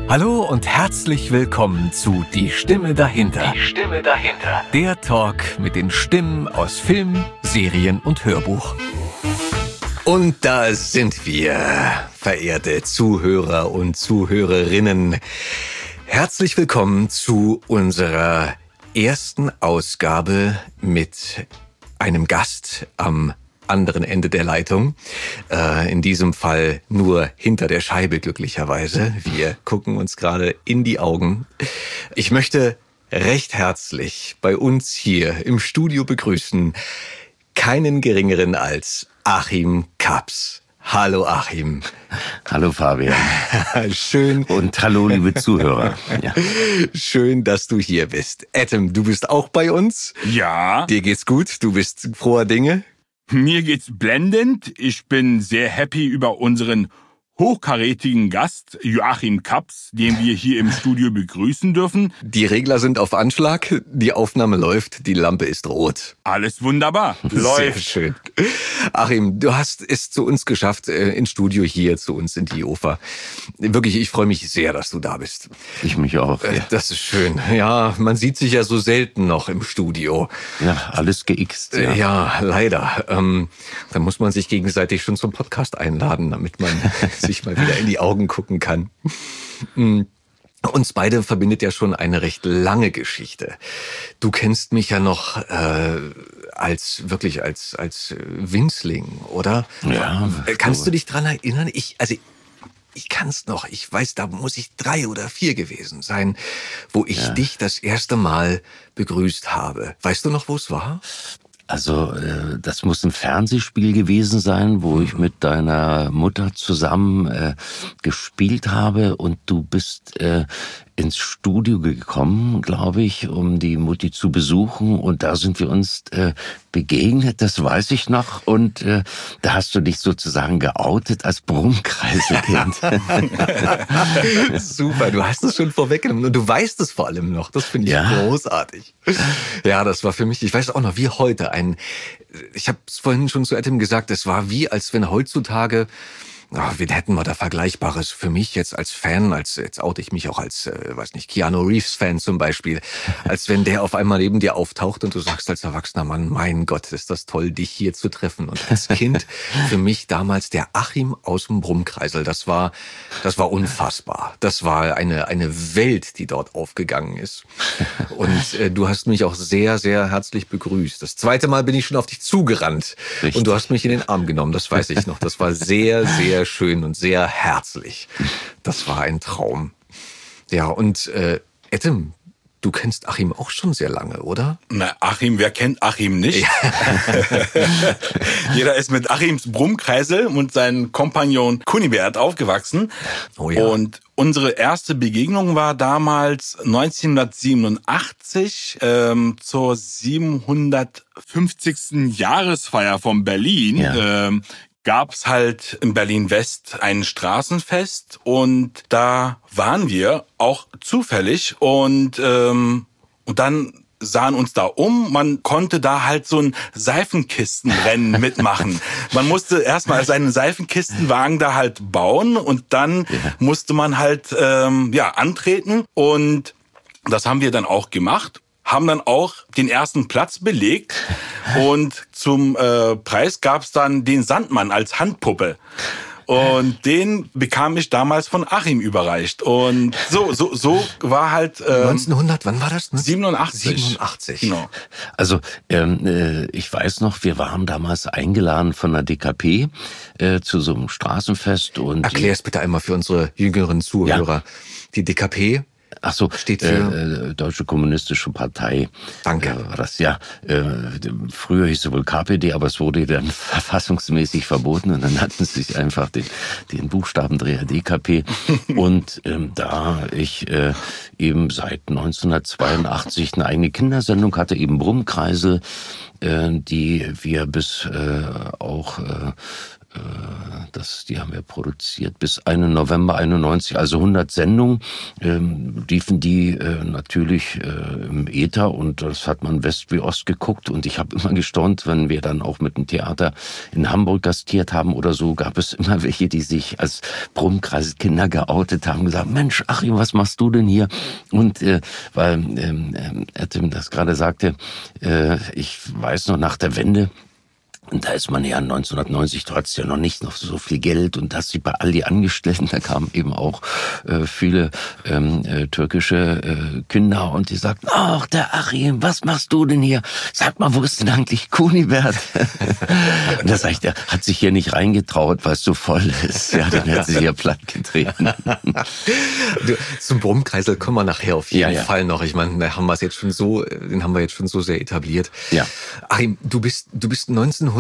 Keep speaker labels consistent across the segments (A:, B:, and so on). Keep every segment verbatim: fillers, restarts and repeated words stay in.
A: Hallo und herzlich willkommen zu Die Stimme dahinter.
B: Die Stimme dahinter.
A: Der Talk mit den Stimmen aus Film, Serien und Hörbuch. Und da sind wir, verehrte Zuhörer und Zuhörerinnen. Herzlich willkommen zu unserer ersten Ausgabe mit einem Gast am anderen Ende der Leitung. Äh, in diesem Fall nur hinter der Scheibe glücklicherweise. Wir gucken uns gerade in die Augen. Ich möchte recht herzlich bei uns hier im Studio begrüßen keinen geringeren als Achim Kaps. Hallo Achim.
C: Hallo Fabian.
A: Schön.
C: Und hallo liebe Zuhörer. Ja.
A: Schön, dass du hier bist. Adam, du bist auch bei uns.
D: Ja.
A: Dir geht's gut? Du bist froher Dinge?
D: Mir geht's blendend. Ich bin sehr happy über unseren hochkarätigen Gast Joachim Kaps, den wir hier im Studio begrüßen dürfen.
A: Die Regler sind auf Anschlag, die Aufnahme läuft, die Lampe ist rot.
D: Alles wunderbar. Läuft.
A: Sehr schön. Achim, du hast es zu uns geschafft, ins Studio hier, zu uns in die Ofer. Wirklich, ich freue mich sehr, dass du da bist.
C: Ich mich auch. Ja.
A: Das ist schön. Ja, man sieht sich ja so selten noch im Studio.
C: Ja, alles geixt. Ja,
A: ja leider. Ähm, da muss man sich gegenseitig schon zum Podcast einladen, damit man sich mal wieder in die Augen gucken kann. Uns beide verbindet ja schon eine recht lange Geschichte. Du kennst mich ja noch äh, als wirklich als als Winzling, oder?
C: Ja.
A: Kannst du dich dran erinnern? Ich also ich kann's noch. Ich weiß, da muss ich drei oder vier gewesen sein, wo ich ja. dich das erste Mal begrüßt habe. Weißt du noch, wo es war?
C: Also äh, das muss ein Fernsehspiel gewesen sein, wo ich mit deiner Mutter zusammen äh, gespielt habe und du bist äh, ins Studio gekommen, glaube ich, um die Mutti zu besuchen und da sind wir uns äh, begegnet, das weiß ich noch und äh, da hast du dich sozusagen geoutet als Brummkreiselkind.
A: Super, du hast es schon vorweggenommen und du weißt es vor allem noch, das finde ich ja. großartig. Ja, das war für mich, ich weiß auch noch, wie heute ein, ich habe es vorhin schon zu Adam gesagt, es war wie, als wenn heutzutage, oh, wen hätten wir da Vergleichbares für mich jetzt als Fan, als jetzt oute ich mich auch als, äh, weiß nicht, Keanu Reeves Fan zum Beispiel, als wenn der auf einmal neben dir auftaucht und du sagst als erwachsener Mann, mein Gott, ist das toll, dich hier zu treffen. Und als Kind für mich damals der Achim aus dem Brummkreisel, das war, das war unfassbar. Das war eine eine Welt, die dort aufgegangen ist. Und äh, du hast mich auch sehr, sehr herzlich begrüßt. Das zweite Mal bin ich schon auf dich zugerannt. Richtig. Und du hast mich in den Arm genommen, das weiß ich noch. Das war sehr, sehr Sehr schön und sehr herzlich. Das war ein Traum. Ja, und äh, Adam, du kennst Achim auch schon sehr lange, oder?
D: Na, Achim, wer kennt Achim nicht? Ja. Jeder ist mit Achims Brummkreisel und seinem Kompagnon Kunibert aufgewachsen.
A: Oh ja.
D: Und unsere erste Begegnung war damals neunzehnhundertsiebenundachtzig ähm, zur siebenhundertfünfzigsten Jahresfeier von Berlin.
C: Ja.
D: Ähm, gab's halt in Berlin-West ein Straßenfest und da waren wir auch zufällig und ähm, und dann sahen uns da um. Man konnte da halt so ein Seifenkistenrennen mitmachen. Man musste erstmal seinen Seifenkistenwagen da halt bauen und dann ja. musste man halt ähm, ja antreten und das haben wir dann auch gemacht. Haben dann auch den ersten Platz belegt und zum äh, Preis gab's dann den Sandmann als Handpuppe. Und den bekam ich damals von Achim überreicht. Und so so so war halt äh,
A: neunzehnhundert, wann war das?
D: siebenundachtzig.
A: siebenundachtzig.
C: Genau. Also ähm, äh, ich weiß noch, wir waren damals eingeladen von der D K P äh, zu so einem Straßenfest. Und
A: erklär es bitte einmal für unsere jüngeren Zuhörer. Ja. Die D K P
C: Ach so,
A: steht für
C: äh, Deutsche Kommunistische Partei.
A: Danke.
C: Äh, war das, ja, äh, früher hieß es wohl K P D, aber es wurde dann verfassungsmäßig verboten und dann hatten sie sich einfach den, den Buchstabendreher D K P. Und ähm, da ich äh, eben seit neunzehnhundertzweiundachtzig eine eigene Kindersendung hatte, eben Brummkreisel, äh, die wir bis äh, auch äh, Das, die haben wir produziert bis einen November einundneunzig, also hundert Sendungen, ähm, liefen die äh, natürlich äh, im Äther und das hat man West wie Ost geguckt und ich habe immer gestaunt, wenn wir dann auch mit dem Theater in Hamburg gastiert haben oder so, gab es immer welche, die sich als Brummkreiskinder geoutet haben, gesagt, Mensch, Achim, was machst du denn hier? Und äh, weil ähm, Tim das gerade sagte, äh, ich weiß noch, nach der Wende, und da ist man ja neunzehnhundertneunzig, du hattest ja noch nicht noch so viel Geld und hast sie bei all die Angestellten, da kamen eben auch äh, viele ähm, äh, türkische äh, Kinder und die sagten, ach, der Achim, was machst du denn hier? Sag mal, wo ist denn eigentlich Kunibert? Und da sag ich, der hat sich hier nicht reingetraut, weil es so voll ist. Ja, den hätte sie ja platt getreten.
A: Du, zum Brummkreisel kommen wir nachher auf jeden
C: ja, ja.
A: Fall noch. Ich meine, da haben wir es jetzt schon so, den haben wir jetzt schon so sehr etabliert.
C: Ja.
A: Achim, du bist, du bist neunzehnhundertneunzig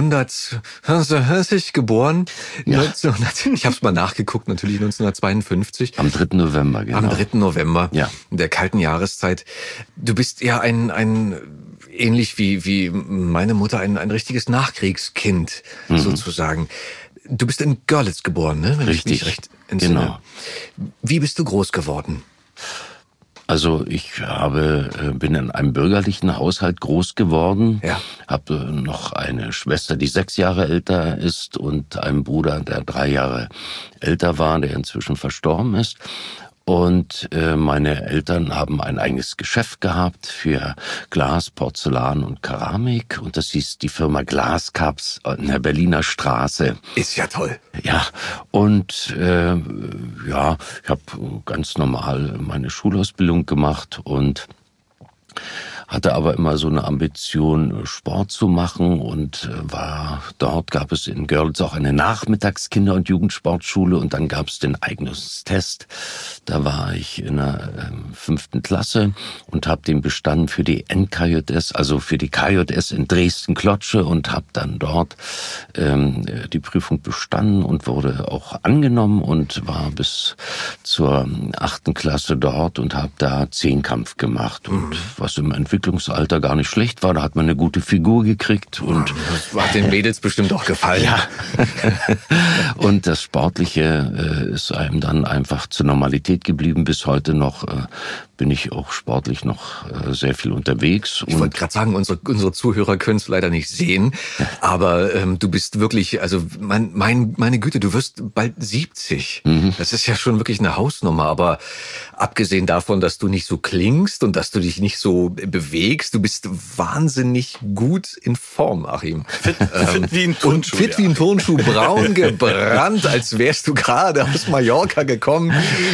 A: geboren.
C: Ja.
A: neunzehnhundert, ich habe es mal nachgeguckt, natürlich neunzehnhundertzweiundfünfzig.
C: Am dritten November, genau.
A: Am dritten November,
C: ja.
A: in der kalten Jahreszeit. Du bist ja ein, ein ähnlich wie, wie meine Mutter, ein, ein richtiges Nachkriegskind, mhm. sozusagen. Du bist in Görlitz geboren, ne? Wenn
C: Richtig,
A: ich mich recht entsinne.
C: Genau.
A: Wie bist du groß geworden?
C: Also ich habe, bin in einem bürgerlichen Haushalt groß geworden,
A: ja.
C: habe noch eine Schwester, die sechs Jahre älter ist und einen Bruder, der drei Jahre älter war, der inzwischen verstorben ist. Und äh, meine Eltern haben ein eigenes Geschäft gehabt für Glas, Porzellan und Keramik. Und das hieß die Firma Glascaps in der Berliner Straße.
A: Ist ja toll.
C: Ja, und äh, ja, ich habe ganz normal meine Schulausbildung gemacht und hatte aber immer so eine Ambition, Sport zu machen und war dort, gab es in Görlitz auch eine Nachmittagskinder- und Jugendsportschule und dann gab es den Eignungstest. Da war ich in der äh, fünften Klasse und habe den bestanden für die N K J S, also für die K J S in Dresden-Klotsche und habe dann dort ähm, die Prüfung bestanden und wurde auch angenommen und war bis zur achten Klasse dort und habe da Zehnkampf gemacht und mhm. was im Entwicklungsalter gar nicht schlecht war. Da hat man eine gute Figur gekriegt. Und
A: das hat den Mädels bestimmt auch gefallen.
C: Ja. Und das Sportliche äh, ist einem dann einfach zur Normalität geblieben. Bis heute noch äh, bin ich auch sportlich noch äh, sehr viel unterwegs.
A: Ich wollte gerade sagen, unsere, unsere Zuhörer können es leider nicht sehen, aber ähm, du bist wirklich, also mein, mein, meine Güte, du wirst bald siebzig. Mhm. Das ist ja schon wirklich eine Hausnummer, aber abgesehen davon, dass du nicht so klingst und dass du dich nicht so bewegst, du bist wahnsinnig gut in Form, Achim.
D: Fit, ähm, fit wie ein Turnschuh.
A: Und fit ja. wie ein Turnschuh, braun gebrannt, als wärst du gerade aus Mallorca gekommen.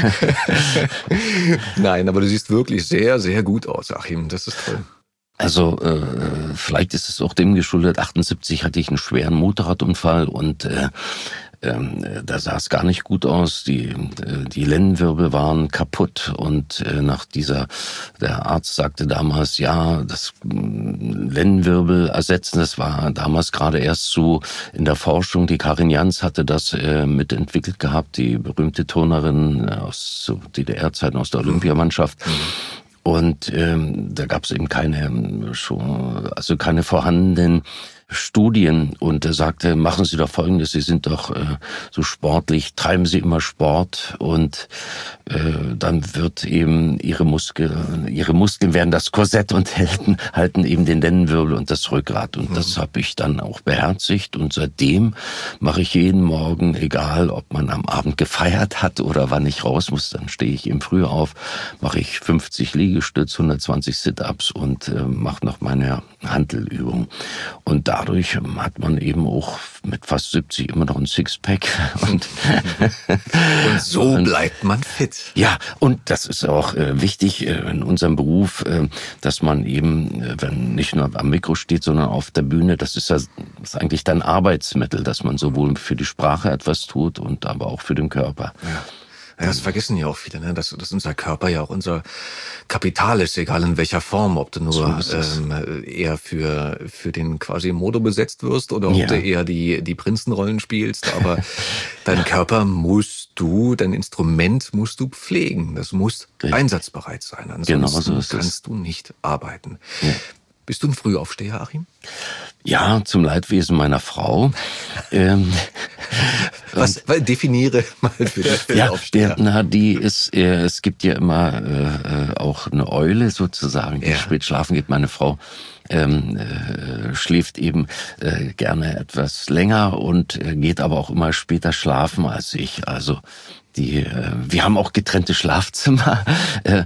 A: Nein, aber du siehst wirklich sehr, sehr gut aus, Achim. Das ist toll.
C: Also äh, vielleicht ist es auch dem geschuldet, achtundsiebzig hatte ich einen schweren Motorradunfall und äh, ähm, da sah es gar nicht gut aus. Die, äh, die Lendenwirbel waren kaputt und äh, nach dieser, der Arzt sagte damals, ja, das äh, Lendenwirbel ersetzen, das war damals gerade erst so in der Forschung. Die Karin Jans hatte das äh, mitentwickelt gehabt, die berühmte Turnerin aus so D D R-Zeiten aus der Olympiamannschaft. Mhm. Und ähm, da gab es eben keine, schon, also keine vorhandenen Studien und er sagte, machen Sie doch Folgendes, Sie sind doch äh, so sportlich, treiben Sie immer Sport und äh, dann wird eben Ihre Muskeln, Ihre Muskeln werden das Korsett und halten, halten eben den Lendenwirbel und das Rückgrat und mhm. das habe ich dann auch beherzigt und seitdem mache ich jeden Morgen, egal ob man am Abend gefeiert hat oder wann ich raus muss, dann stehe ich eben früh auf, mache ich fünfzig Liegestütz, hundertzwanzig Sit-Ups und äh, mache noch meine Hantelübung und da Dadurch hat man eben auch mit fast siebzig immer noch ein Sixpack. Und,
A: und so und, bleibt man fit.
C: Ja, und das ist auch äh, wichtig äh, in unserem Beruf, äh, dass man eben, äh, wenn nicht nur am Mikro steht, sondern auf der Bühne, das ist ja das ist eigentlich dann Arbeitsmittel, dass man sowohl für die Sprache etwas tut und aber auch für den Körper.
A: Ja. Ja, das vergessen ja auch viele, ne? dass, dass unser Körper ja auch unser Kapital ist, egal in welcher Form, ob du nur so ähm, eher für für den Quasimodo besetzt wirst oder ob ja. du eher die die Prinzenrollen spielst, aber dein Körper musst du, dein Instrument musst du pflegen, das muss Richtig. einsatzbereit sein, ansonsten
C: genau so
A: kannst du nicht arbeiten.
C: Ja.
A: Bist du ein Frühaufsteher, Achim?
C: Ja, zum Leidwesen meiner Frau. ähm,
A: Was, weil, definiere mal für den Frühaufsteher.
C: Ja, na, die ist, äh, es gibt ja immer äh, auch eine Eule sozusagen, die ja. spät schlafen geht. Meine Frau ähm, äh, schläft eben äh, gerne etwas länger und äh, geht aber auch immer später schlafen als ich. Also die, äh, wir haben auch getrennte Schlafzimmer, äh,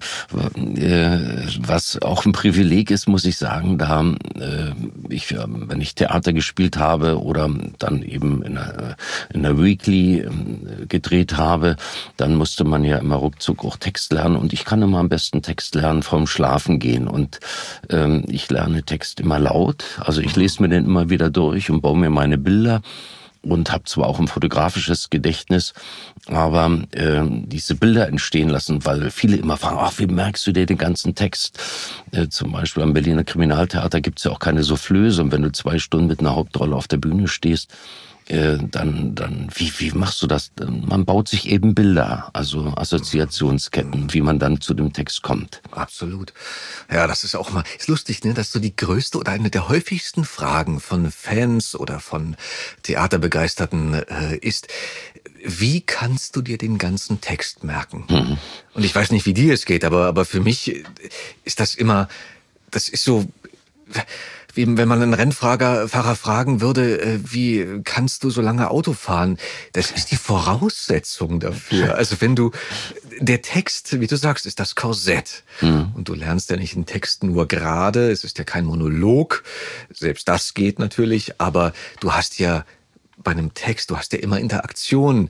C: äh, was auch ein Privileg ist, muss ich sagen. Da äh, ich, äh, wenn ich Theater gespielt habe oder dann eben in der, in der Weekly äh, gedreht habe, dann musste man ja immer ruckzuck auch Text lernen und ich kann immer am besten Text lernen vom Schlafen gehen und äh, ich lerne Text immer laut, also ich lese mir den immer wieder durch und baue mir meine Bilder. Und habe zwar auch ein fotografisches Gedächtnis, aber äh, diese Bilder entstehen lassen, weil viele immer fragen, ach, wie merkst du dir den ganzen Text? Äh, zum Beispiel am Berliner Kriminaltheater gibt's ja auch keine Soufflöse. Und wenn du zwei Stunden mit einer Hauptrolle auf der Bühne stehst, äh, dann, dann wie, wie machst du das? Man baut sich eben Bilder, also Assoziationsketten, wie man dann zu dem Text kommt.
A: Absolut. Ja, das ist auch mal, ist lustig, ne, dass so die größte oder eine der häufigsten Fragen von Fans oder von Theaterbegeisterten äh, ist, wie kannst du dir den ganzen Text merken? Mhm. Und ich weiß nicht, wie dir es geht, aber, aber für mich ist das immer, das ist so, wie wenn man einen Rennfahrer Fahrer fragen würde, wie kannst du so lange Auto fahren? Das ist die Voraussetzung dafür. Also wenn du, der Text, wie du sagst, ist das Korsett. Mhm. Und du lernst ja nicht einen Text nur gerade, es ist ja kein Monolog, selbst das geht natürlich, aber du hast ja bei einem Text, du hast ja immer Interaktion.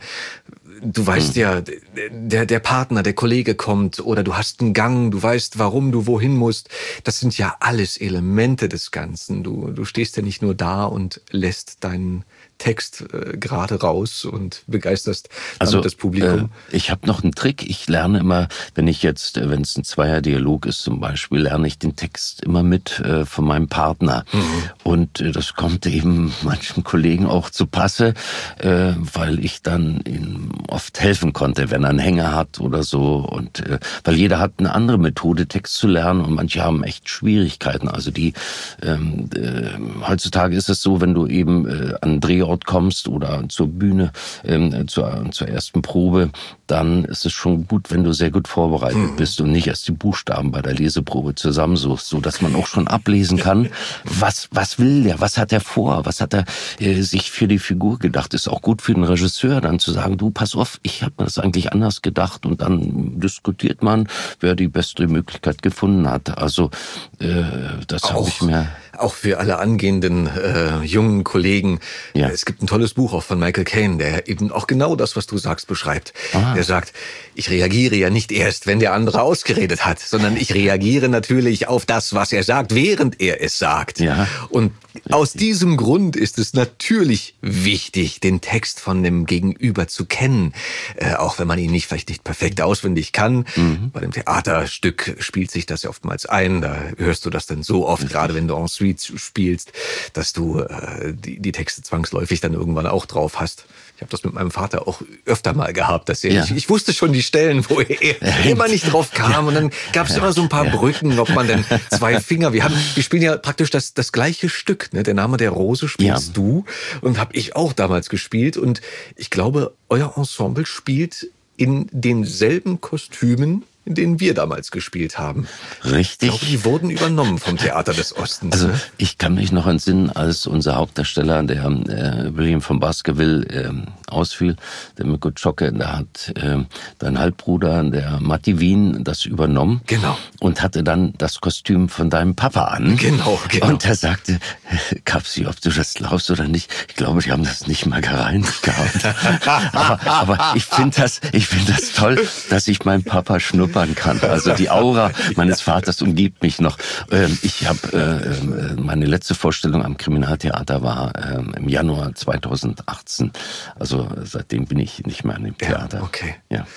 A: Du weißt ja, der, der Partner, der Kollege kommt oder du hast einen Gang, du weißt, warum du wohin musst. Das sind ja alles Elemente des Ganzen. Du, du stehst ja nicht nur da und lässt deinen Text äh, gerade raus und begeisterst damit
C: also,
A: das Publikum.
C: Äh, ich habe noch einen Trick. Ich lerne immer, wenn ich jetzt, wenn es ein Zweierdialog ist zum Beispiel, lerne ich den Text immer mit äh, von meinem Partner. Mhm. Und äh, das kommt eben manchen Kollegen auch zu Passe, äh, weil ich dann ihnen oft helfen konnte, wenn er einen Hänger hat oder so. Und äh, weil jeder hat eine andere Methode, Text zu lernen und manche haben echt Schwierigkeiten. Also die ähm, äh, heutzutage ist es so, wenn du eben äh, an einen Drehort kommst oder zur Bühne, ähm, zur, zur ersten Probe, dann ist es schon gut, wenn du sehr gut vorbereitet hm. bist und nicht erst die Buchstaben bei der Leseprobe zusammensuchst, so dass man auch schon ablesen kann, was was will der, was hat er vor, was hat er äh, sich für die Figur gedacht. Ist auch gut für den Regisseur dann zu sagen, du pass auf, ich habe mir das eigentlich anders gedacht und dann diskutiert man, wer die beste Möglichkeit gefunden hat. Also äh, das habe ich mir...
A: Auch für alle angehenden äh, jungen Kollegen. Ja. Es gibt ein tolles Buch auch von Michael Caine, der eben auch genau das, was du sagst, beschreibt. Ah. Der sagt, ich reagiere ja nicht erst, wenn der andere ausgeredet hat, sondern ich reagiere natürlich auf das, was er sagt, während er es sagt. Ja. Und aus diesem Grund ist es natürlich wichtig, den Text von dem Gegenüber zu kennen, äh, auch wenn man ihn nicht vielleicht nicht perfekt auswendig kann. Mhm. Bei dem Theaterstück spielt sich das ja oftmals ein, da hörst du das dann so oft, gerade wenn du en suite spielst, dass du äh, die, die Texte zwangsläufig dann irgendwann auch drauf hast. Ich habe das mit meinem Vater auch öfter mal gehabt, dass er, ja. ich, ich wusste schon die Stellen, wo er immer nicht drauf kam, ja. Und dann gab es ja. immer so ein paar ja. Brücken, ob man denn zwei Finger, wir haben, wir spielen ja praktisch das das gleiche Stück, ne? Der Name der Rose spielst ja. du und habe ich auch damals gespielt und ich glaube, euer Ensemble spielt in denselben Kostümen, in denen wir damals gespielt haben.
C: Richtig.
A: Ich glaube, die wurden übernommen vom Theater des Ostens.
C: Also
A: ne?
C: Ich kann mich noch entsinnen, als unser Hauptdarsteller, der äh, William von Baskerville, äh, ausfiel, der Mirko Czocke, da hat äh, dein Halbbruder, der Matti Wien, das übernommen.
A: Genau.
C: Und hatte dann das Kostüm von deinem Papa an.
A: Genau, genau.
C: Und er sagte, Kapsi, ob du das glaubst oder nicht, ich glaube, die haben das nicht mal gereinigt gehabt. aber, aber ich finde das, ich finde das toll, dass ich meinen Papa schnuppern kann. Also die Aura meines Vaters umgibt mich noch. Ich habe meine letzte Vorstellung am Kriminaltheater war im Januar zweitausendachtzehn. Also seitdem bin ich nicht mehr an dem Theater.
A: Ja, okay.
C: Ja.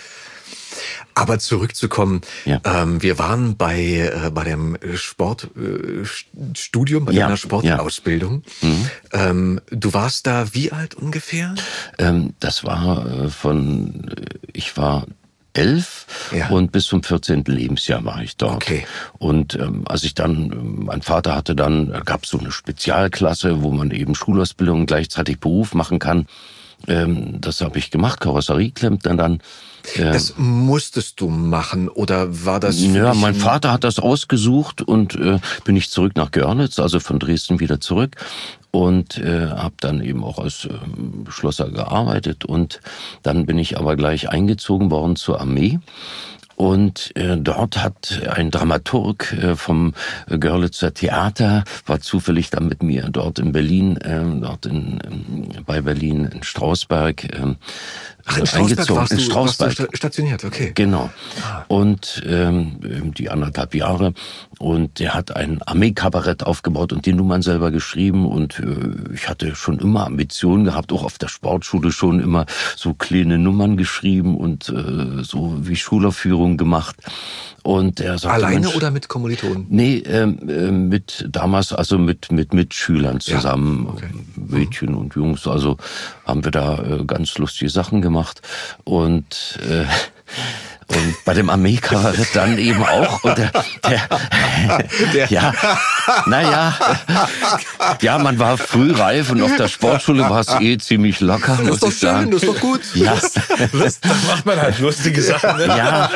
A: Aber zurückzukommen,
C: ja.
A: ähm, wir waren bei äh, bei dem Sportstudium, äh, bei
C: ja.
A: deiner Sportausbildung.
C: Ja. Mhm.
A: Ähm, du warst da wie alt ungefähr?
C: Ähm, das war äh, von, ich war elf ja. und bis zum vierzehnten Lebensjahr war ich dort.
A: Okay.
C: Und ähm, als ich dann, mein Vater hatte dann, gab es so eine Spezialklasse, wo man eben Schulausbildung und gleichzeitig Beruf machen kann. Ähm, das habe ich gemacht, Karosserieklempner dann.
A: Äh, das musstest du machen oder war das?
C: Ja, mein Vater hat das ausgesucht und äh, bin ich zurück nach Görlitz, also von Dresden wieder zurück und äh, habe dann eben auch als äh, Schlosser gearbeitet und dann bin ich aber gleich eingezogen worden zur Armee. Und äh, dort hat ein Dramaturg äh, vom Görlitzer Theater, war zufällig dann mit mir dort in Berlin, äh, dort in, äh, bei Berlin in Strausberg, äh,
A: Ach, in Strausberg warst du,
C: in Strausberg.
A: warst du stationiert, okay.
C: Genau.
A: Ah.
C: Und ähm, die anderthalb Jahre. Und der hat ein Armeekabarett aufgebaut und die Nummern selber geschrieben. Und äh, ich hatte schon immer Ambitionen gehabt, auch auf der Sportschule schon immer so kleine Nummern geschrieben und äh, so wie Schulaufführungen gemacht. Und er sagte,
A: alleine
C: Mensch,
A: oder mit Kommilitonen?
C: Nee, äh, mit damals also mit mit Mitschülern zusammen,
A: ja, okay.
C: Mädchen mhm. und Jungs. Also haben wir da äh, ganz lustige Sachen gemacht und äh, und bei dem Armeekabarett dann eben auch. Und der, der, der ja, naja, ja, man war früh reif und auf der Sportschule war es eh ziemlich locker,
A: das
C: muss
A: ist doch
C: ich
A: schön,
C: sagen.
A: das ist doch gut.
C: Ja.
D: Das, da macht man halt lustige Sachen. Ne?
C: Ja.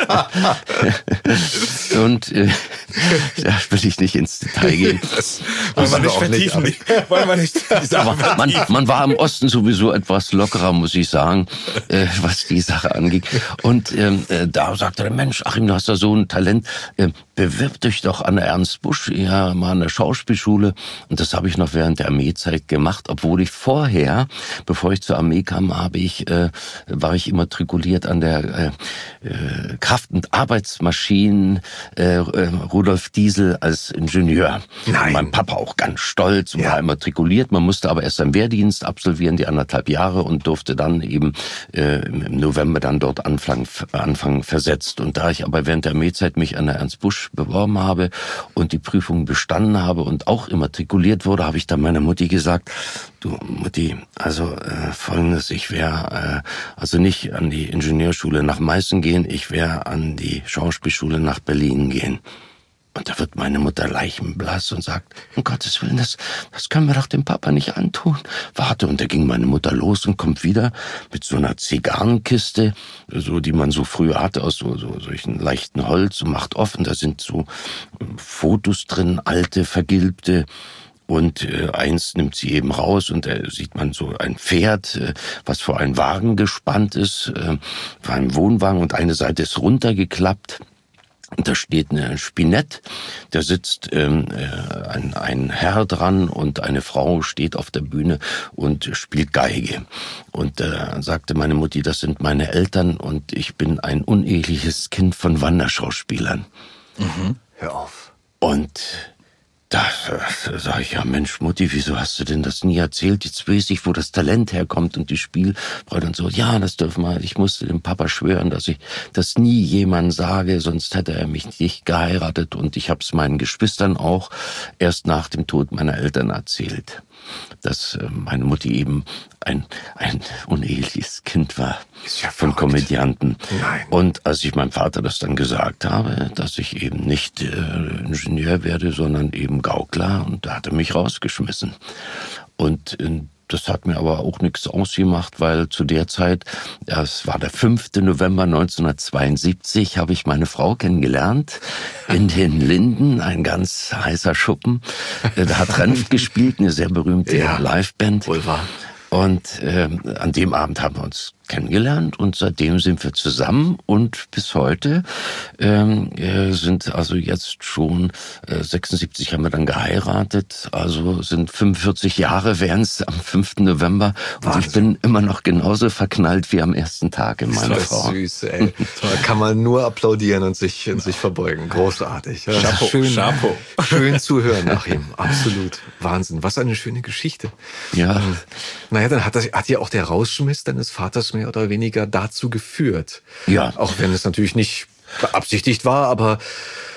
C: Und äh, da will ich nicht ins Detail gehen.
D: Das wollen wir nicht vertiefen. Nicht, wollen wir nicht die Sache
C: Aber man, man war im Osten sowieso etwas lockerer, muss ich sagen, äh, was die Sache anging. Und ähm, äh, da sagte der Mensch, Achim, du hast da so ein Talent, äh, bewirb dich doch an der Ernst Busch, ja, mal an der Schauspielschule. Und das habe ich noch während der Armeezeit gemacht, obwohl ich vorher, bevor ich zur Armee kam, habe ich, äh, war ich immatrikuliert an der äh, äh, Kraft- und Arbeitsmaschinen äh, äh, Rudolf Diesel als Ingenieur.
A: Nein.
C: Mein Papa auch ganz stolz und
A: ja.
C: war immatrikuliert. Man musste aber erst seinen Wehrdienst absolvieren, die anderthalb Jahre, und durfte dann eben äh, im November dann dort anfangen, anfangen versetzt. Und da ich aber während der Armeezeit mich an der Ernst Busch beworben habe und die Prüfung bestanden habe und auch immatrikuliert wurde, habe ich dann meiner Mutti gesagt, du Mutti, also äh, folgendes, ich wäre äh, also nicht an die Ingenieurschule nach Meißen gehen, ich wäre an die Schauspielschule nach Berlin gehen. Und da wird meine Mutter leichenblass und sagt, um Gottes Willen, das, das können wir doch dem Papa nicht antun. Warte, und da ging meine Mutter los und kommt wieder mit so einer Zigarrenkiste, so die man so früher hatte, aus so, so solchen leichten Holz, und macht offen. Da sind so Fotos drin, alte, vergilbte. Und äh, eins nimmt sie eben raus und da sieht man so ein Pferd, äh, was vor einen Wagen gespannt ist, äh, vor einem Wohnwagen, und eine Seite ist runtergeklappt. Und da steht eine Spinett, da sitzt ähm, äh, ein, ein Herr dran und eine Frau steht auf der Bühne und spielt Geige. Und da äh, sagte meine Mutti, das sind meine Eltern und ich bin ein uneheliches Kind von Wanderschauspielern.
A: Mhm. Hör auf.
C: Und da, da sag ich, ja Mensch, Mutti, wieso hast du denn das nie erzählt? Jetzt weiß ich, wo das Talent herkommt und die Spielfreude und so. Ja, das dürfen wir. Ich musste dem Papa schwören, dass ich das nie jemandem sage, sonst hätte er mich nicht geheiratet. Und ich habe es meinen Geschwistern auch erst nach dem Tod meiner Eltern erzählt, dass äh, meine Mutti eben ein, ein uneheliches Kind war,
A: ist ja
C: von
A: verrückt.
C: Komödianten.
A: Nein.
C: Und als ich meinem Vater das dann gesagt habe, dass ich eben nicht äh, Ingenieur werde, sondern eben Gaukler, und da hat er mich rausgeschmissen. Und äh, das hat mir aber auch nichts ausgemacht, weil zu der Zeit, das war der fünfte November neunzehnhundertzweiundsiebzig, habe ich meine Frau kennengelernt in den Linden, ein ganz heißer Schuppen. Da hat Renft gespielt, eine sehr berühmte
A: ja,
C: Liveband.
A: Wohl wahr.
C: Und äh, an dem Abend haben wir uns kennengelernt und seitdem sind wir zusammen und bis heute ähm, äh, sind also jetzt schon äh, sechsundsiebzig haben wir dann geheiratet, also sind fünfundvierzig Jahre wären es am fünften November und Wahnsinn. Ich bin immer noch genauso verknallt wie am ersten Tag in meine
A: das
C: Frau.
A: Ist süß, ey. Da kann man nur applaudieren und sich, und sich verbeugen. Großartig. Ja,
D: Chapeau,
A: schön,
D: Chapeau.
A: Schön zu hören, Achim. Absolut. Wahnsinn. Was eine schöne Geschichte.
C: Ja.
A: Ähm, naja, dann hat, das, hat ja auch der Rausschmiss deines Vaters mehr oder weniger dazu geführt.
C: Ja.
A: Auch wenn es natürlich nicht beabsichtigt war, aber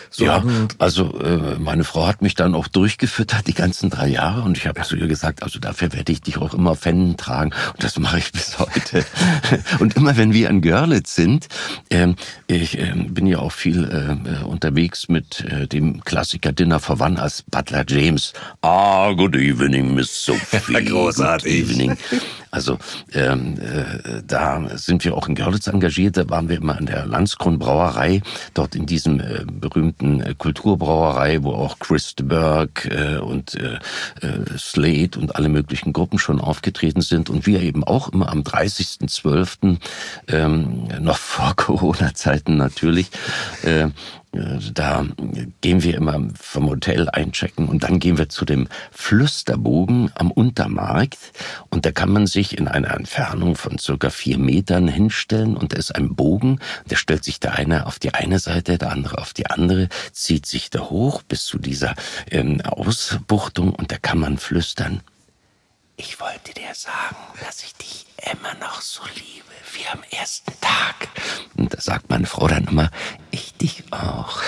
A: So
C: ja,
A: haben,
C: also äh, meine Frau hat mich dann auch durchgefüttert die ganzen drei Jahre und ich habe zu ihr gesagt, also dafür werde ich dich auch immer auf Händen tragen und das mache ich bis heute. Und immer wenn wir in Görlitz sind, äh, ich äh, bin ja auch viel äh, unterwegs mit äh, dem Klassiker Dinner for One als Butler James. Ah, good evening, Miss Sophie.
A: Großartig.
C: Good evening. Also ähm, äh, da sind wir auch in Görlitz engagiert. Da waren wir immer an der Landskron-Brauerei, dort in diesem äh, berühmten äh, Kulturbrauerei, wo auch Chris de Burgh äh, und äh, äh, Slade und alle möglichen Gruppen schon aufgetreten sind. Und wir eben auch immer am dreißigsten zwölften Ähm, noch vor Corona-Zeiten natürlich, äh, da gehen wir immer vom Hotel einchecken und dann gehen wir zu dem Flüsterbogen am Untermarkt und da kann man sich in einer Entfernung von circa vier Metern hinstellen und da ist ein Bogen, der stellt sich der eine auf die eine Seite, der andere auf die andere, zieht sich da hoch bis zu dieser ähm, Ausbuchtung und da kann man flüstern: Ich wollte dir sagen, dass ich dich immer noch so liebe wie am ersten Tag. Und da sagt meine Frau dann immer: Ich dich auch.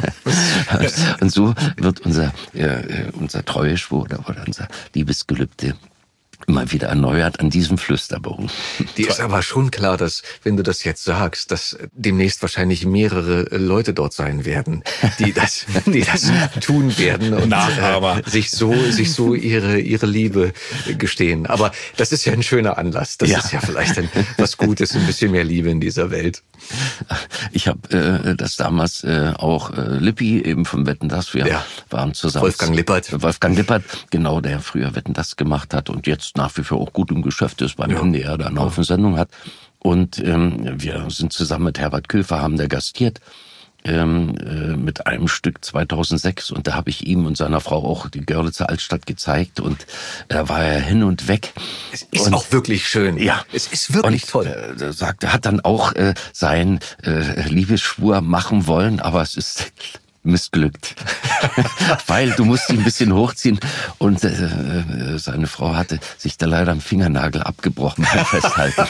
C: Und so wird unser, äh, unser Treueschwur oder unser Liebesgelübde immer wieder erneuert an diesem Flüsterbogen.
A: Dir ist aber schon klar, dass, wenn du das jetzt sagst, dass demnächst wahrscheinlich mehrere Leute dort sein werden, die das, die das tun werden und äh, sich so, sich so ihre, ihre Liebe gestehen. Aber das ist ja ein schöner Anlass. Das ja. ist ja vielleicht ein, was Gutes, ein bisschen mehr Liebe in dieser Welt.
C: Ich habe äh, das damals äh, auch äh, Lippi eben vom Wetten, dass wir ja. waren zusammen.
A: Wolfgang Lippert.
C: Wolfgang Lippert, genau, der früher Wetten, dass gemacht hat und jetzt nach wie vor auch gut im Geschäft ist beim ja. N D R, da einen Haufen Sendung hat. Und ähm, wir sind zusammen mit Herbert Köfer, haben da gastiert ähm, äh, mit einem Stück zweitausendsechs und da habe ich ihm und seiner Frau auch die Görlitzer Altstadt gezeigt und da war er hin und weg.
A: Es ist
C: und,
A: auch wirklich schön.
C: Ja.
A: Es ist wirklich
C: und,
A: toll.
C: Äh, sagt, er hat dann auch äh, seinen äh, Liebesschwur machen wollen, aber es ist missglückt. Weil du musst ihn ein bisschen hochziehen und äh, seine Frau hatte sich da leider am Fingernagel abgebrochen beim Festhalten.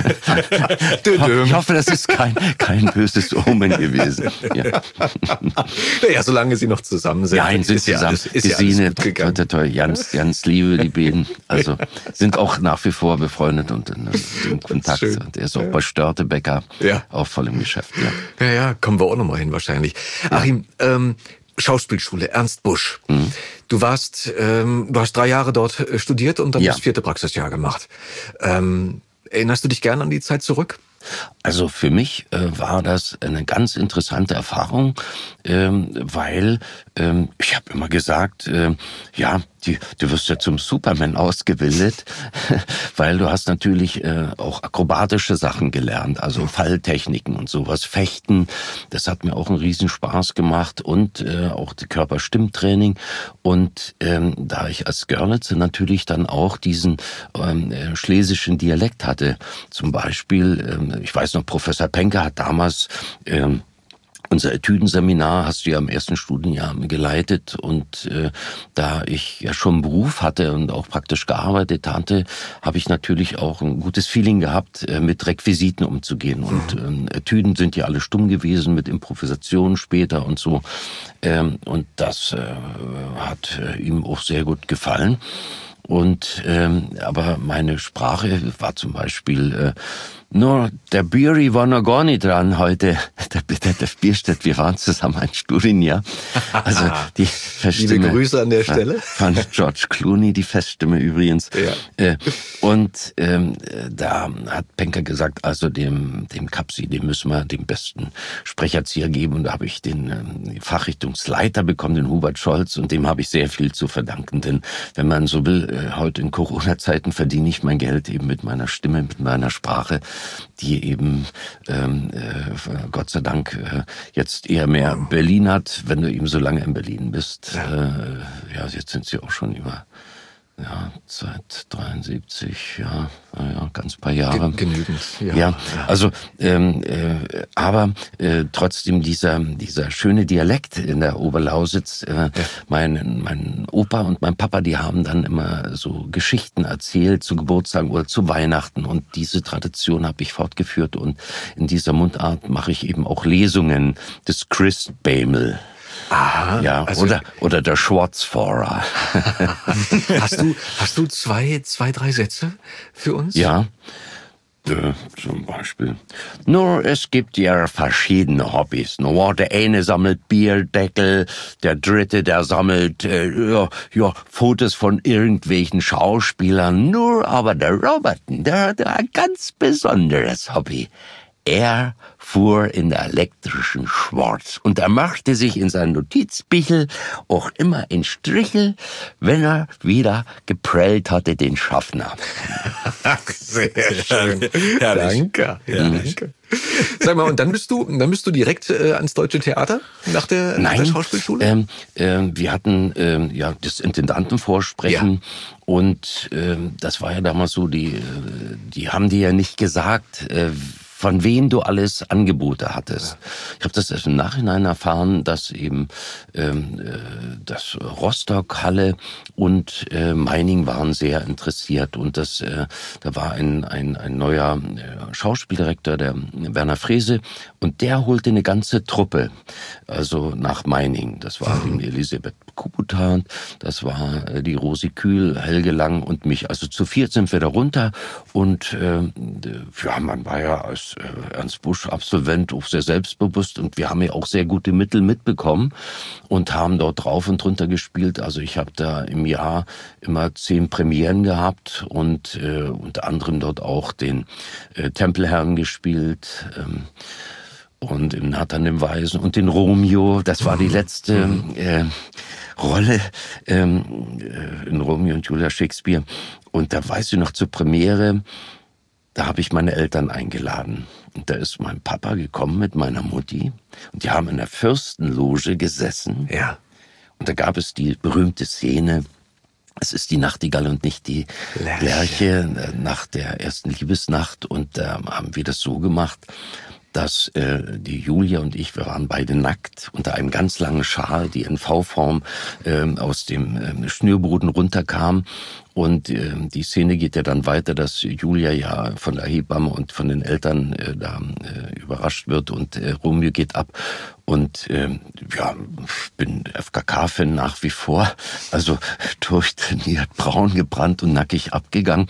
C: Ich hoffe, das ist kein, kein böses Omen gewesen. Ja.
A: Naja, solange sie noch zusammen sind.
C: Nein, sind
A: ist
C: zusammen.
A: Ja alles, ist
C: Gesine,
A: ja alles
C: toll, toll, toll, ganz, ganz liebe, die beiden. Also sind auch nach wie vor befreundet und in, in Kontakt. Und er ist auch ja. bei Störtebecker
A: ja.
C: auch voll im Geschäft. Ja,
A: ja, ja kommen wir auch noch mal hin wahrscheinlich. Ja. Achim, ähm, Schauspielschule, Ernst Busch. Mhm. Du warst, ähm, du hast drei Jahre dort studiert und dann ja. das vierte Praxisjahr gemacht. Ähm, erinnerst du dich gerne an die Zeit zurück?
C: Also für mich äh, war das eine ganz interessante Erfahrung, ähm, weil ähm, ich habe immer gesagt, äh, ja, die, du wirst ja zum Superman ausgebildet, weil du hast natürlich äh, auch akrobatische Sachen gelernt, also Falltechniken und sowas, Fechten, das hat mir auch einen Riesenspaß gemacht und äh, auch die Körperstimmtraining und ähm, da ich als Görlitzer natürlich dann auch diesen ähm, äh, schlesischen Dialekt hatte, zum Beispiel, ähm, ich weiß noch, Professor Penker hat damals ähm, unser Etüdenseminar, hast du ja im ersten Studienjahr geleitet und äh, da ich ja schon einen Beruf hatte und auch praktisch gearbeitet hatte, habe ich natürlich auch ein gutes Feeling gehabt, äh, mit Requisiten umzugehen. Und ähm, Etüden sind ja alle stumm gewesen mit Improvisation später und so. Ähm, und das äh, hat äh, ihm auch sehr gut gefallen. Und ähm, aber meine Sprache war zum Beispiel äh, nur der Bieri war noch gar nicht dran heute. Der, der, der Bierstedt, wir waren zusammen ein Studienjahr. Also die Feststimme.
A: Liebe Grüße an der Stelle.
C: Von George Clooney, die Feststimme übrigens.
A: Ja.
C: Äh, und ähm, da hat Penker gesagt, also dem dem Kapsi, dem müssen wir den besten Sprecherzieher geben. Und da habe ich den ähm, Fachrichtungsleiter bekommen, den Hubert Scholz, und dem habe ich sehr viel zu verdanken. Denn wenn man so will, äh, heute in Corona-Zeiten verdiene ich mein Geld eben mit meiner Stimme, mit meiner Sprache, die eben ähm, äh, Gott sei Dank äh, jetzt eher mehr Berlin hat, wenn du eben so lange in Berlin bist. Ja, äh, ja jetzt sind sie auch schon über ja, seit dreiundsiebzig, ja, ja, ganz paar Jahre.
A: Genügend, ja.
C: Ja, also, ähm, äh, aber äh, trotzdem dieser dieser schöne Dialekt in der Oberlausitz. Äh, ja. Mein mein Opa und mein Papa, die haben dann immer so Geschichten erzählt zu Geburtstagen oder zu Weihnachten und diese Tradition habe ich fortgeführt und in dieser Mundart mache ich eben auch Lesungen des Christbämel. Aha, ja, also oder, oder der Schwarzfahrer.
A: Hast du, hast du zwei, zwei, drei Sätze für uns?
C: Ja. Äh, zum Beispiel. Nur es gibt ja verschiedene Hobbys. Nur der eine sammelt Bierdeckel, der dritte, der sammelt äh, ja, ja, Fotos von irgendwelchen Schauspielern. Nur aber der Robert, der hat ein ganz besonderes Hobby. Er fuhr in der elektrischen Schwarz und er machte sich in sein Notizbüchel auch immer in Strichel, wenn er wieder geprellt hatte, den Schaffner.
A: Sehr schön. Danke. Ja, danke. Sag mal, und dann bist du, dann bist du direkt äh, ans Deutsche Theater nach der, nach der Schauspielschule?
C: Ähm, äh, wir hatten ähm, ja das Intendantenvorsprechen ja. und ähm, das war ja damals so, die, die haben dir ja nicht gesagt, äh, von wem du alles Angebote hattest. Ich habe das erst im Nachhinein erfahren, dass eben ähm, das Rostock-Halle und äh, Meining waren sehr interessiert. Und das, äh, da war ein, ein, ein neuer äh, Schauspieldirektor, der Werner Frese, und der holte eine ganze Truppe also nach Meining. Das war die Elisabeth Kubutan, das war äh, die Rosi Kühl, Helge Lang und mich. Also zu viert sind wir da runter und äh, ja, man war ja als Ernst Busch Absolvent auch sehr selbstbewusst und wir haben ja auch sehr gute Mittel mitbekommen und haben dort drauf und drunter gespielt. Also ich habe da im Jahr immer zehn Premieren gehabt und äh, unter anderem dort auch den äh, Tempelherrn gespielt ähm, und im Nathan dem Weisen und den Romeo. Das war die letzte äh, Rolle ähm, in Romeo und Julia Shakespeare. Und da weiß ich noch zur Premiere, da habe ich meine Eltern eingeladen. Und da ist mein Papa gekommen mit meiner Mutti. Und die haben in der Fürstenloge gesessen.
A: Ja.
C: Und da gab es die berühmte Szene, es ist die Nachtigall und nicht die Lerche, Lerche nach der ersten Liebesnacht. Und da ähm, haben wir das so gemacht, dass äh, die Julia und ich, wir waren beide nackt, unter einem ganz langen Schal, die in V-Form äh, aus dem äh, Schnürboden runterkam. Und äh, die Szene geht ja dann weiter, dass Julia ja von der Hebamme und von den Eltern äh, da äh, überrascht wird und äh, Romeo geht ab. Und äh, ja, ich bin F K K-Fan nach wie vor, also durchtrainiert, braun gebrannt und nackig abgegangen.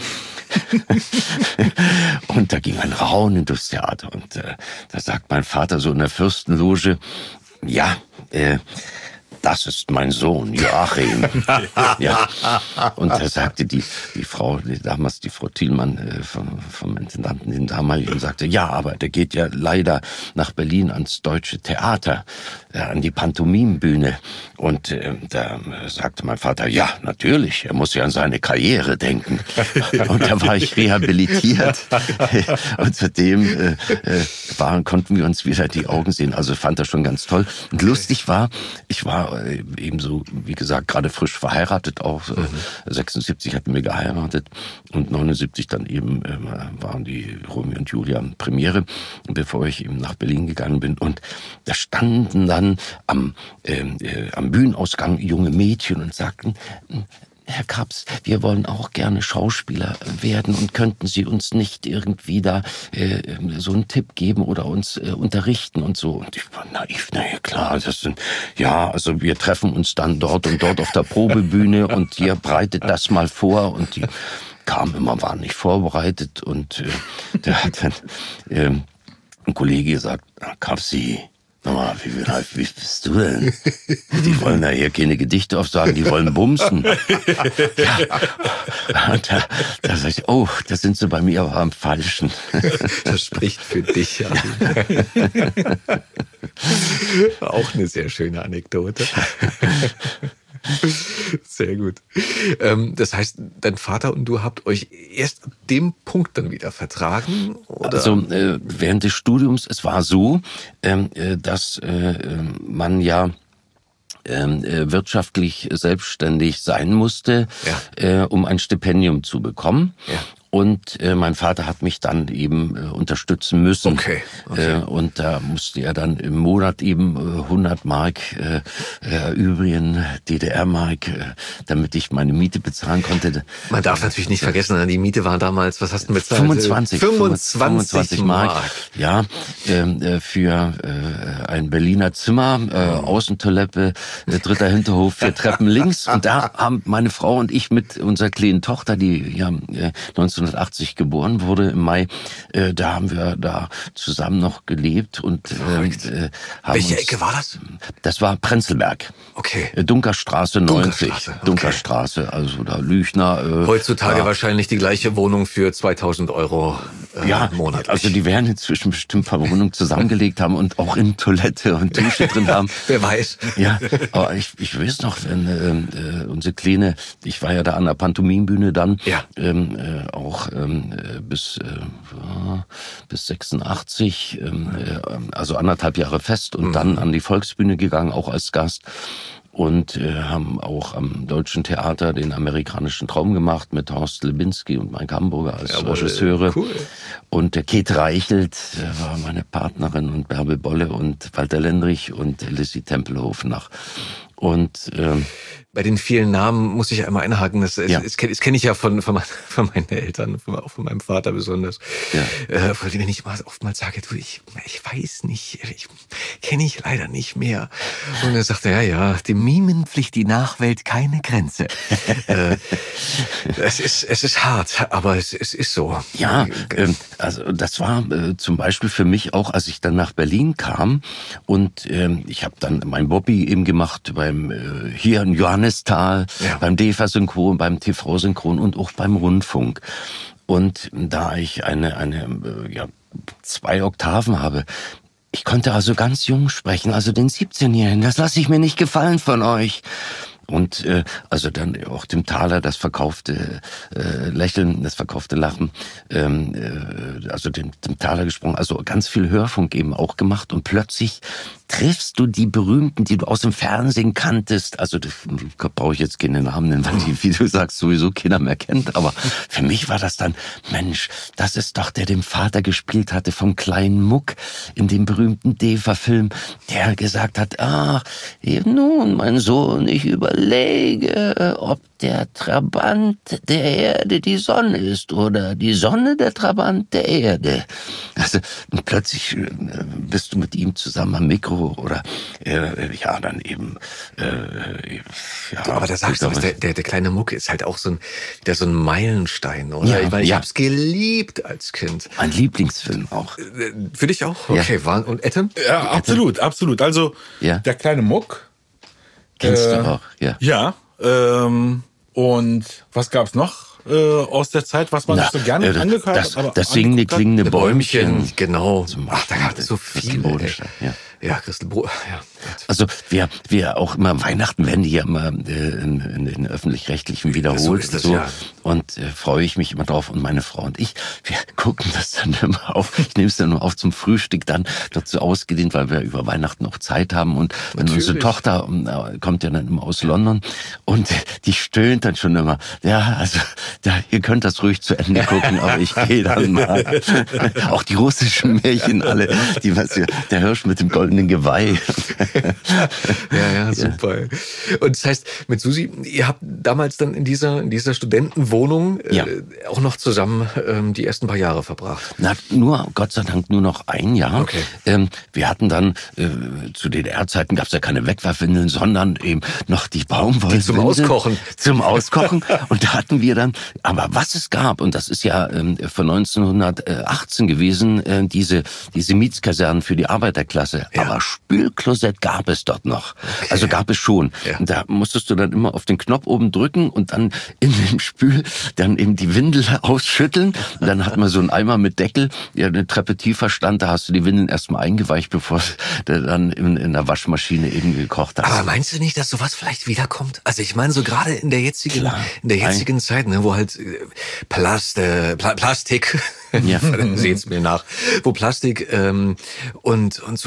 C: Und da ging ein Raunen durchs Theater. Und äh, da sagt mein Vater so in der Fürstenloge, ja, äh, das ist mein Sohn, Joachim. Ja. Und da sagte die, die Frau, die, damals die Frau Thielmann äh, vom, vom Intendanten, den damaligen, sagte, ja, aber der geht ja leider nach Berlin ans Deutsche Theater, äh, an die Pantomimenbühne. Und äh, da sagte mein Vater, ja, natürlich, er muss ja an seine Karriere denken. Und da war ich rehabilitiert. Und seitdem äh, äh, waren, konnten wir uns wieder die Augen sehen. Also fand das schon ganz toll. Und lustig war, ich war ebenso, wie gesagt, gerade frisch verheiratet, auch mhm. sechsundsiebzig hatten wir geheiratet und neunundsiebzig dann eben äh, waren die Romeo und Julia Premiere, bevor ich eben nach Berlin gegangen bin. Und da standen dann am, äh, äh, am Bühnenausgang junge Mädchen und sagten, Herr Kaps, wir wollen auch gerne Schauspieler werden und könnten Sie uns nicht irgendwie da äh, so einen Tipp geben oder uns äh, unterrichten und so. Und ich war naiv, na ja klar, das sind, ja, also wir treffen uns dann dort und dort auf der Probebühne und ihr breitet das mal vor und die kamen immer, waren nicht vorbereitet und äh, da hat dann äh, ein Kollege gesagt, Kapsi, Nochmal, wie, wie bist du denn? Die wollen ja hier keine Gedichte aufsagen, die wollen bumsen. Ja. Und da, da sag ich, oh, da sind sie bei mir aber am Falschen.
A: Das spricht für dich, ja. Auch eine sehr schöne Anekdote. Sehr gut. Das heißt, dein Vater und du habt euch erst ab dem Punkt dann wieder vertragen? Oder?
C: Also äh, während des Studiums, es war so, äh, dass äh, man ja äh, wirtschaftlich selbstständig sein musste, ja. äh, um ein Stipendium zu bekommen. Ja. Und äh, mein Vater hat mich dann eben äh, unterstützen müssen.
A: Okay, okay.
C: Äh, und da musste er dann im Monat eben äh, hundert Mark äh, erübrigen, D D R-Mark, äh, damit ich meine Miete bezahlen konnte.
A: Man darf natürlich nicht vergessen, die Miete war damals, was hast du bezahlt?
C: fünfundzwanzig.
A: fünfundzwanzig Mark.
C: Ja, äh, für äh, ein Berliner Zimmer, äh, Außentoilette, äh, dritter Hinterhof, vier Treppen links. Und da haben meine Frau und ich mit unserer kleinen Tochter, die ja äh, neunzehnhundertachtzig geboren wurde im Mai, äh, da haben wir da zusammen noch gelebt und äh, äh, haben
A: Welche
C: uns,
A: Ecke war das?
C: Das war Prenzlberg.
A: Okay.
C: Äh, Dunkerstraße neunzig.
A: Dunkerstraße, okay.
C: Dunkerstraße, also da Lüchner. Äh,
A: Heutzutage
C: da.
A: wahrscheinlich die gleiche Wohnung für zweitausend Euro äh,
C: Ja,
A: monatlich.
C: also die werden inzwischen bestimmt ein paar Wohnungen zusammengelegt haben und auch in Toilette und Dusche drin haben.
A: Wer weiß.
C: Ja, aber ich, ich weiß noch, wenn äh, unsere Kleine, ich war ja da an der Pantomimenbühne dann,
A: Ja.
C: ähm, äh, auch ähm, äh, bis äh, bis sechsundachtzig, ähm, äh, also anderthalb Jahre fest und mhm. dann an die Volksbühne gegangen, auch als Gast. Und äh, haben auch am Deutschen Theater den amerikanischen Traum gemacht mit Horst Lebinski und Mike Hamburger als
A: Jawohl,
C: Regisseure.
A: cool.
C: Und der Käthe Reichelt äh, war meine Partnerin und Bärbel Bolle und Walter Lendrich und Lissy Tempelhof-Nach. Und ähm,
A: bei den vielen Namen muss ich einmal einhaken. Das,
C: Ja.
A: das, das kenne ich ja von, von, mein, von meinen Eltern, von, auch von meinem Vater besonders.
C: Ja.
A: Äh, von denen ich mal oftmals sage, du, ich, ich weiß nicht, ich kenne ich leider nicht mehr. Und er sagte, ja, ja, dem Mimen pflicht die Nachwelt keine Grenze. äh, es ist, es ist hart, aber es, es ist so.
C: Ja, ähm, also das war äh, zum Beispiel für mich auch, als ich dann nach Berlin kam und ähm, ich habe dann mein Bobby eben gemacht beim äh, hier in Johannisthal,
A: Ja.
C: beim D E F A-Synchron, beim T V-Synchron und auch beim Rundfunk. Und da ich eine eine äh, ja zwei Oktaven habe, ich konnte also ganz jung sprechen, also den siebzehnjährigen. Das lasse ich mir nicht gefallen von euch. Und äh, also dann auch dem Thaler das verkaufte äh, Lächeln, das verkaufte Lachen, ähm, äh, also dem, dem Thaler gesprochen, also ganz viel Hörfunk eben auch gemacht und plötzlich triffst du die Berühmten, die du aus dem Fernsehen kanntest, also das brauche ich jetzt keine Namen nennen, weil die, wie du sagst, sowieso keiner mehr kennt, aber für mich war das dann, Mensch, das ist doch der, den Vater gespielt hatte vom kleinen Muck in dem berühmten D E F A-Film, der gesagt hat, ach, nun, mein Sohn, ich überlege, ob der Trabant der Erde die Sonne ist oder die Sonne der Trabant der Erde. Also und plötzlich äh, bist du mit ihm zusammen am Mikro oder äh, ja dann eben. Äh, ja,
A: Aber da sagst du was, der, der, der kleine Muck ist halt auch so ein, wieder so ein Meilenstein, oder?
C: Ja,
A: ich meine, ich
C: ja.
A: hab's geliebt als Kind.
C: Mein Lieblingsfilm auch.
A: Äh, Für dich auch?
C: Ja.
A: Okay, war, und Etten?
D: Ja, absolut, absolut. Also
C: Ja.
D: der kleine Muck.
C: Kennst
D: Äh,
C: du auch, ja.
D: Ja. Ähm, und was gab's noch äh, aus der Zeit, was man
C: Na,
D: nicht so gerne
C: äh, das,
D: angehört
C: das,
D: hat? aber
C: das singende,
D: angeguckt hat?
C: klingende Bäumchen.
A: Genau.
C: Zum
A: Ach, da gab
C: Beispiel
A: es so
C: Christel
A: viele.
C: Bodenstein,
A: ey.
C: ja.
A: Ja, Christel Bro, ja.
C: Also wir, wir auch immer Weihnachten werden die ja immer äh, in, in den öffentlich-rechtlichen wiederholt
A: So ist
C: und
A: das,
C: so.
A: ja.
C: Und äh, freue ich mich immer drauf. Und meine Frau und ich, wir gucken das dann immer auf. Ich nehme es dann nur auf zum Frühstück dann dazu ausgedehnt, weil wir über Weihnachten auch Zeit haben. Und wenn
A: Natürlich.
C: unsere Tochter äh, kommt ja dann immer aus London und die stöhnt dann schon immer. Ja, also da, ihr könnt das ruhig zu Ende gucken, aber ich gehe dann mal. Auch die russischen Märchen alle, die was ja, der Hirsch mit dem goldenen Geweih.
A: Ja, ja, super. Und das heißt, mit Susi, ihr habt damals dann in dieser, in dieser Studentenwohnung
C: Ja.
A: äh, auch noch zusammen ähm, die ersten paar Jahre verbracht.
C: Na, nur, Gott sei Dank, nur noch ein Jahr.
A: Okay.
C: Ähm, wir hatten dann, äh, zu D D R-Zeiten gab es ja keine Wegwerfwindeln, sondern eben noch die Baumwollwindeln.
A: Die zum Auskochen.
C: Zum Auskochen. Und da hatten wir dann, aber was es gab, und das ist ja ähm, von neunzehnhundertachtzehn gewesen, äh, diese, diese Mietskasernen für die Arbeiterklasse.
A: Ja.
C: Aber Spülklosett gab es dort noch. Also gab es schon.
A: Ja.
C: Und da musstest du dann immer auf den Knopf oben drücken und dann in dem Spül dann eben die Windel ausschütteln. Und dann hat man so einen Eimer mit Deckel, der eine Treppe tiefer stand. Da hast du die Windeln erstmal eingeweicht, bevor du dann in, in der Waschmaschine eben gekocht hast.
A: Aber meinst du nicht, dass sowas vielleicht wiederkommt? Also ich meine, so gerade in der jetzigen,
C: Klar.
A: in der jetzigen Zeit, ne, wo halt äh, Plast, äh, Pla Plastik,
C: Ja.
A: seht's mir nach, wo Plastik ähm, und und so so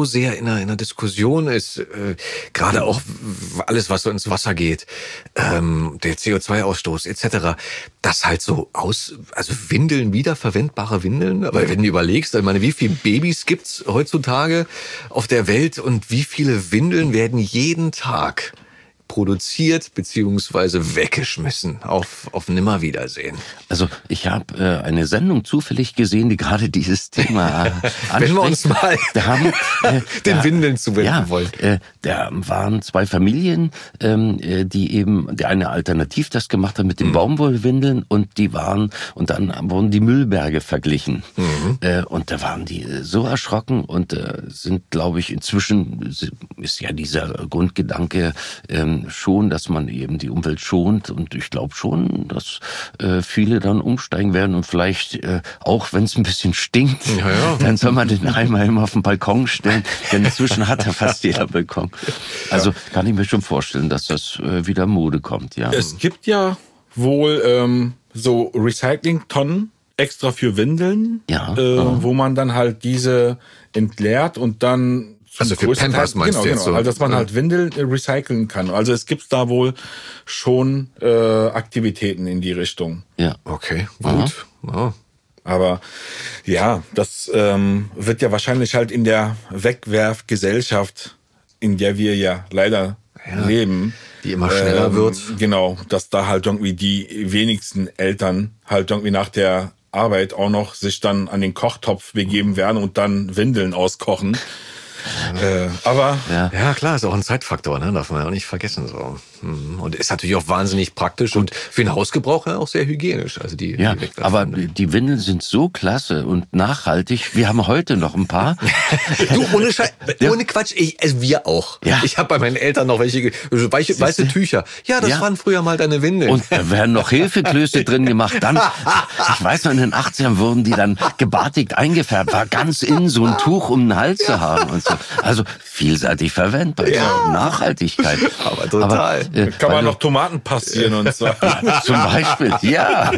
A: so sehr in einer, in einer Diskussion ist, äh, gerade auch alles, was so ins Wasser geht, ähm, der C O zwei Ausstoß et cetera, das halt so aus, also Windeln, wiederverwendbare Windeln, aber wenn du überlegst, ich meine, wie viele Babys gibt's heutzutage auf der Welt und wie viele Windeln werden jeden Tag produziert beziehungsweise weggeschmissen auf auf Nimmerwiedersehen.
C: Also ich habe äh, eine Sendung zufällig gesehen, die gerade dieses Thema anspricht.
A: Wenn wir uns mal
C: da haben, äh,
A: den
C: da,
A: Windeln zuwenden
C: ja,
A: wollen.
C: Äh, da waren zwei Familien, ähm, die eben, der eine alternativ das gemacht hat mit den mhm. Baumwollwindeln und die waren, und dann wurden die Müllberge verglichen. Mhm. Äh, und da waren die so erschrocken und äh, sind, glaube ich, inzwischen ist ja dieser Grundgedanke, ähm, schon, dass man eben die Umwelt schont und ich glaube schon, dass äh, viele dann umsteigen werden und vielleicht äh, auch, wenn es ein bisschen stinkt, ja, ja. dann soll man den Eimer immer auf den Balkon stellen, denn inzwischen hat ja fast jeder Balkon. Also ja. kann ich mir schon vorstellen, dass das äh, wieder Mode kommt. Ja.
D: Es gibt ja wohl ähm, so Recyclingtonnen extra für Windeln,
C: ja.
D: äh, ja. wo man dann halt diese entleert und dann
A: also für Pampers meinst
D: genau,
A: du jetzt
D: genau.
A: so?
D: Also dass man
A: ja.
D: halt Windeln recyceln kann. Also es gibt da wohl schon äh, Aktivitäten in die Richtung.
C: Ja.
A: Okay, gut. Ja.
D: Aber ja, das ähm, wird ja wahrscheinlich halt in der Wegwerfgesellschaft, in der wir ja leider ja, leben,
A: die immer schneller ähm, wird.
D: Genau, dass da halt irgendwie die wenigsten Eltern halt irgendwie nach der Arbeit auch noch sich dann an den Kochtopf begeben werden und dann Windeln auskochen. Äh, aber
A: ja. ja, klar, ist auch ein Zeitfaktor, ne? Darf man ja auch nicht vergessen. So. Und ist natürlich auch wahnsinnig praktisch und für den Hausgebrauch ja auch sehr hygienisch. Also die,
C: ja,
A: die
C: aber die Windeln sind so klasse und nachhaltig. Wir haben heute noch ein paar.
A: Du, ohne Scheiß, ohne Quatsch, ich, also wir auch. Ja. Ich habe bei meinen Eltern noch welche weiche, weiße Tücher. Ja, das ja. waren früher mal deine Windeln.
C: Und da werden noch Hefeklöße drin gemacht. Dann, ich weiß noch, in den achtzigern wurden die dann gebartigt eingefärbt. War ganz in so ein Tuch um den Hals zu haben und so. Also vielseitig verwendbar. Ja. Nachhaltigkeit.
A: Aber total. Aber,
D: äh, Kann man noch Tomaten passieren und so.
C: Zum Beispiel, ja.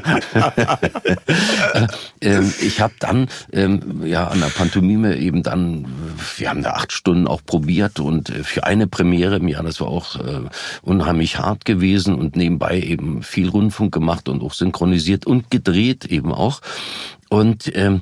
C: ähm, ich habe dann ähm, ja an der Pantomime eben dann, wir haben da acht Stunden auch probiert und für eine Premiere im Jahr, das war auch äh, unheimlich hart gewesen und nebenbei eben viel Rundfunk gemacht und auch synchronisiert und gedreht eben auch. Und ähm,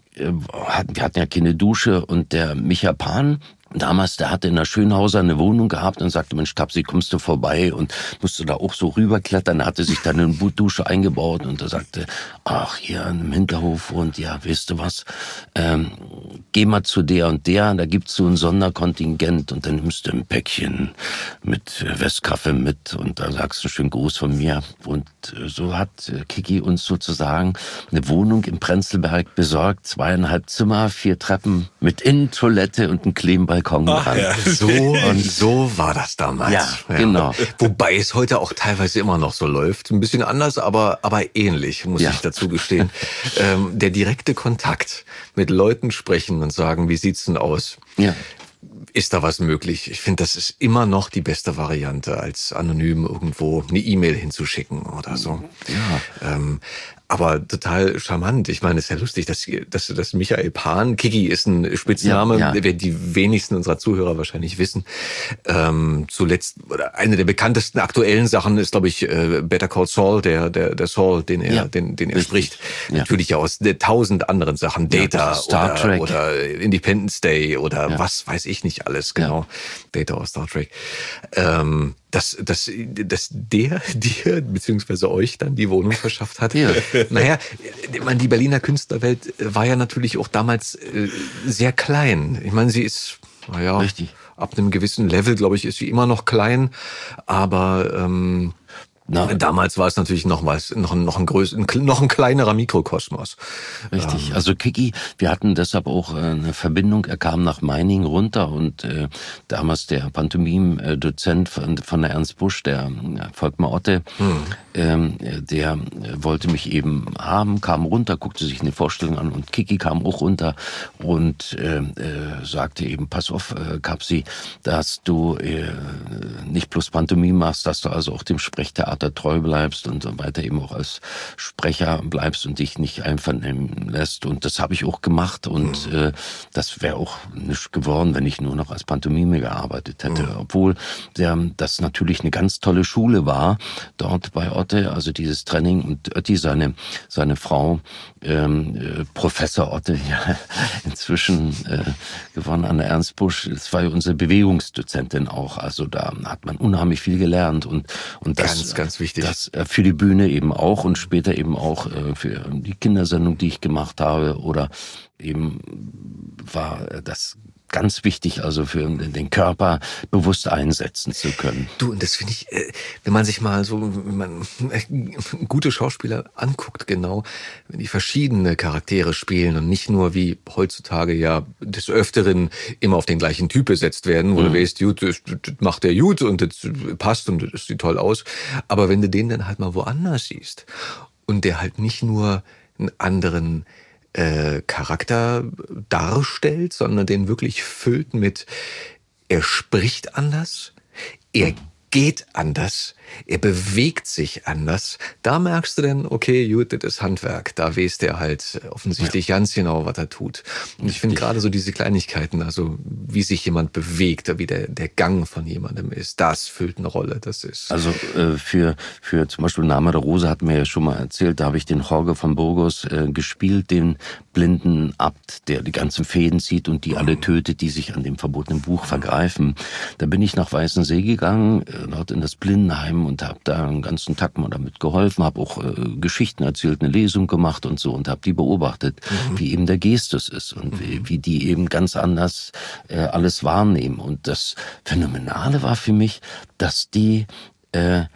C: wir hatten ja keine Dusche und der Micha Pan, damals, der hatte in der Schönhauser eine Wohnung gehabt und sagte, Mensch, Tapsi, kommst du vorbei und musste da auch so rüberklettern. Er hatte sich dann eine Dusche eingebaut und er sagte, ach, hier im Hinterhof und ja, weißt du was, ähm, geh mal zu der und der, da gibt's so ein Sonderkontingent und dann nimmst du ein Päckchen mit Westkaffee mit und da sagst du einen schönen Gruß von mir. Und so hat Kiki uns sozusagen eine Wohnung im Prenzlberg besorgt, zweieinhalb Zimmer, vier Treppen mit Innentoilette und ein Kleinbalkon.
A: Ach, ja. So und so war das damals.
C: Ja, ja, genau.
A: Wobei es heute auch teilweise immer noch so läuft. Ein bisschen anders, aber, aber ähnlich, muss ja. ich dazu gestehen. ähm, der direkte Kontakt, mit Leuten sprechen und sagen, wie sieht's denn aus?
C: Ja.
A: Ist da was möglich? Ich finde, das ist immer noch die beste Variante, als anonym irgendwo eine E-Mail hinzuschicken oder so.
C: Ja.
A: Ähm, aber total charmant. Ich meine, es ist ja lustig, dass, dass, dass Michael Pan, Kiki ist ein Spitzname, ja, ja. der die wenigsten unserer Zuhörer wahrscheinlich wissen. Ähm, zuletzt, oder eine der bekanntesten aktuellen Sachen ist, glaube ich, äh, Better Call Saul, der, der, der Saul, den er, ja. den, den er Richtig. spricht. Ja. Natürlich ja aus der tausend anderen Sachen, Data ja,
C: Star
A: oder,
C: Trek.
A: oder Independence Day oder
C: ja.
A: was weiß ich nicht alles, genau. Ja. Data aus Star Trek. Ähm, dass, dass, dass der dir, beziehungsweise euch dann die Wohnung verschafft hat. Ja. Naja, ich meine, die Berliner Künstlerwelt war ja natürlich auch damals äh, sehr klein. Ich meine, sie ist, naja,
C: Richtig.
A: ab einem gewissen Level, glaube ich, ist sie immer noch klein, aber ähm, Na, damals war es natürlich noch was, noch ein, noch ein größer, noch ein kleinerer Mikrokosmos.
C: Richtig.
A: Ähm.
C: Also Kiki, wir hatten deshalb auch eine Verbindung. Er kam nach Meiningen runter und äh, damals der Pantomim-Dozent von, von der Ernst Busch, der äh, Volkmar Otte, hm. ähm, der wollte mich eben haben, kam runter, guckte sich eine Vorstellung an und Kiki kam auch runter und äh, äh, sagte eben, pass auf, äh, Kapsi, dass du äh, nicht bloß Pantomim machst, dass du also auch dem Sprechtheater Theater treu bleibst und so weiter eben auch als Sprecher bleibst und dich nicht einvernehmen lässt. Und das habe ich auch gemacht und mhm. äh, das wäre auch nicht geworden, wenn ich nur noch als Pantomime gearbeitet hätte. Mhm. Obwohl der, das natürlich eine ganz tolle Schule war, dort bei Otte, also dieses Training. Und Otti, seine, seine Frau, ähm, äh, Professor Otte, ja, inzwischen äh, gewonnen an der Ernst Busch, das war ja unsere Bewegungsdozentin auch. Also da hat man unheimlich viel gelernt und, und das,
A: ganz, ganz wichtig.
C: Das äh, für die Bühne eben auch und später eben auch äh, für die Kindersendung, die ich gemacht habe, oder eben war das ganz wichtig, also für den Körper bewusst einsetzen zu können.
A: Du, und das finde ich, wenn man sich mal so, wenn man gute Schauspieler anguckt, genau, wenn die verschiedene Charaktere spielen und nicht nur wie heutzutage ja des Öfteren immer auf den gleichen Typ besetzt werden, wo mhm. du weißt, gut, das macht der gut und das passt und das sieht toll aus. Aber wenn du den dann halt mal woanders siehst und der halt nicht nur einen anderen Äh, Charakter darstellt, sondern den wirklich füllt mit, er spricht anders, er geht anders, er bewegt sich anders. Da merkst du dann, okay, gut, das ist Handwerk. Da weiß der halt offensichtlich ja. ganz genau, was er tut. Und ich finde gerade so diese Kleinigkeiten, also wie sich jemand bewegt, wie der, der Gang von jemandem ist, das füllt eine Rolle. Das ist
C: also äh, für für zum Beispiel Name der Rose hat mir ja schon mal erzählt, da habe ich den Jorge von Burgos äh, gespielt, den blinden Abt, der die ganzen Fäden zieht und die alle tötet, die sich an dem verbotenen Buch vergreifen. Da bin ich nach Weißensee gegangen, äh, dort in das Blindenheim und habe da einen ganzen Tag mal damit geholfen, habe auch äh, Geschichten erzählt, eine Lesung gemacht und so und habe die beobachtet, mhm. wie eben der Gestus ist und mhm. wie, wie die eben ganz anders äh, alles wahrnehmen. Und das Phänomenale war für mich, dass die äh,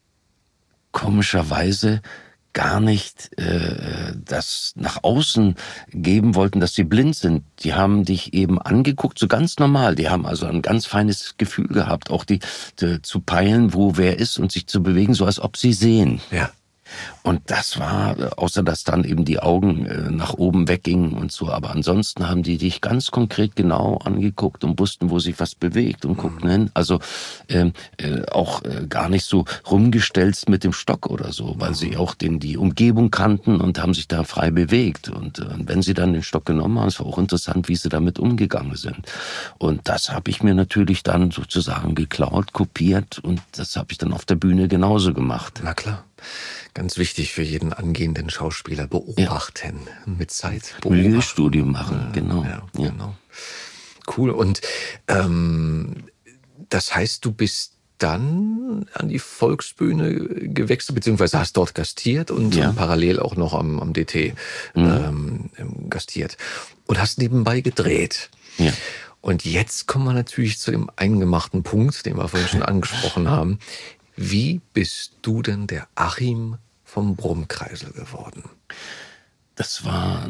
C: komischerweise gar nicht äh, das nach außen geben wollten, dass sie blind sind. Die haben dich eben angeguckt, so ganz normal. Die haben also ein ganz feines Gefühl gehabt, auch die, die zu peilen, wo wer ist und sich zu bewegen, so als ob sie sehen.
A: Ja.
C: Und das war, außer dass dann eben die Augen äh, nach oben weggingen und so, aber ansonsten haben die dich ganz konkret genau angeguckt und wussten, wo sich was bewegt und guckten mhm. hin. Also ähm, äh, auch äh, gar nicht so rumgestelzt mit dem Stock oder so, weil mhm. sie auch den, die Umgebung kannten und haben sich da frei bewegt. Und äh, wenn sie dann den Stock genommen haben, es war auch interessant, wie sie damit umgegangen sind. Und das habe ich mir natürlich dann sozusagen geklaut, kopiert und das habe ich dann auf der Bühne genauso gemacht.
A: Na klar. Ganz wichtig für jeden angehenden Schauspieler, beobachten, ja. mit Zeit beobachten.
C: Milieustudium machen, ja, genau.
A: Ja, ja. Genau. Cool. Und ähm, das heißt, du bist dann an die Volksbühne gewechselt, beziehungsweise hast dort gastiert und, ja. und parallel auch noch am, am D T mhm. ähm, gastiert. Und hast nebenbei gedreht. Ja. Und jetzt kommen wir natürlich zu dem eingemachten Punkt, den wir vorhin schon angesprochen haben. Wie bist du denn der Achim vom Brummkreisel geworden?
C: Das war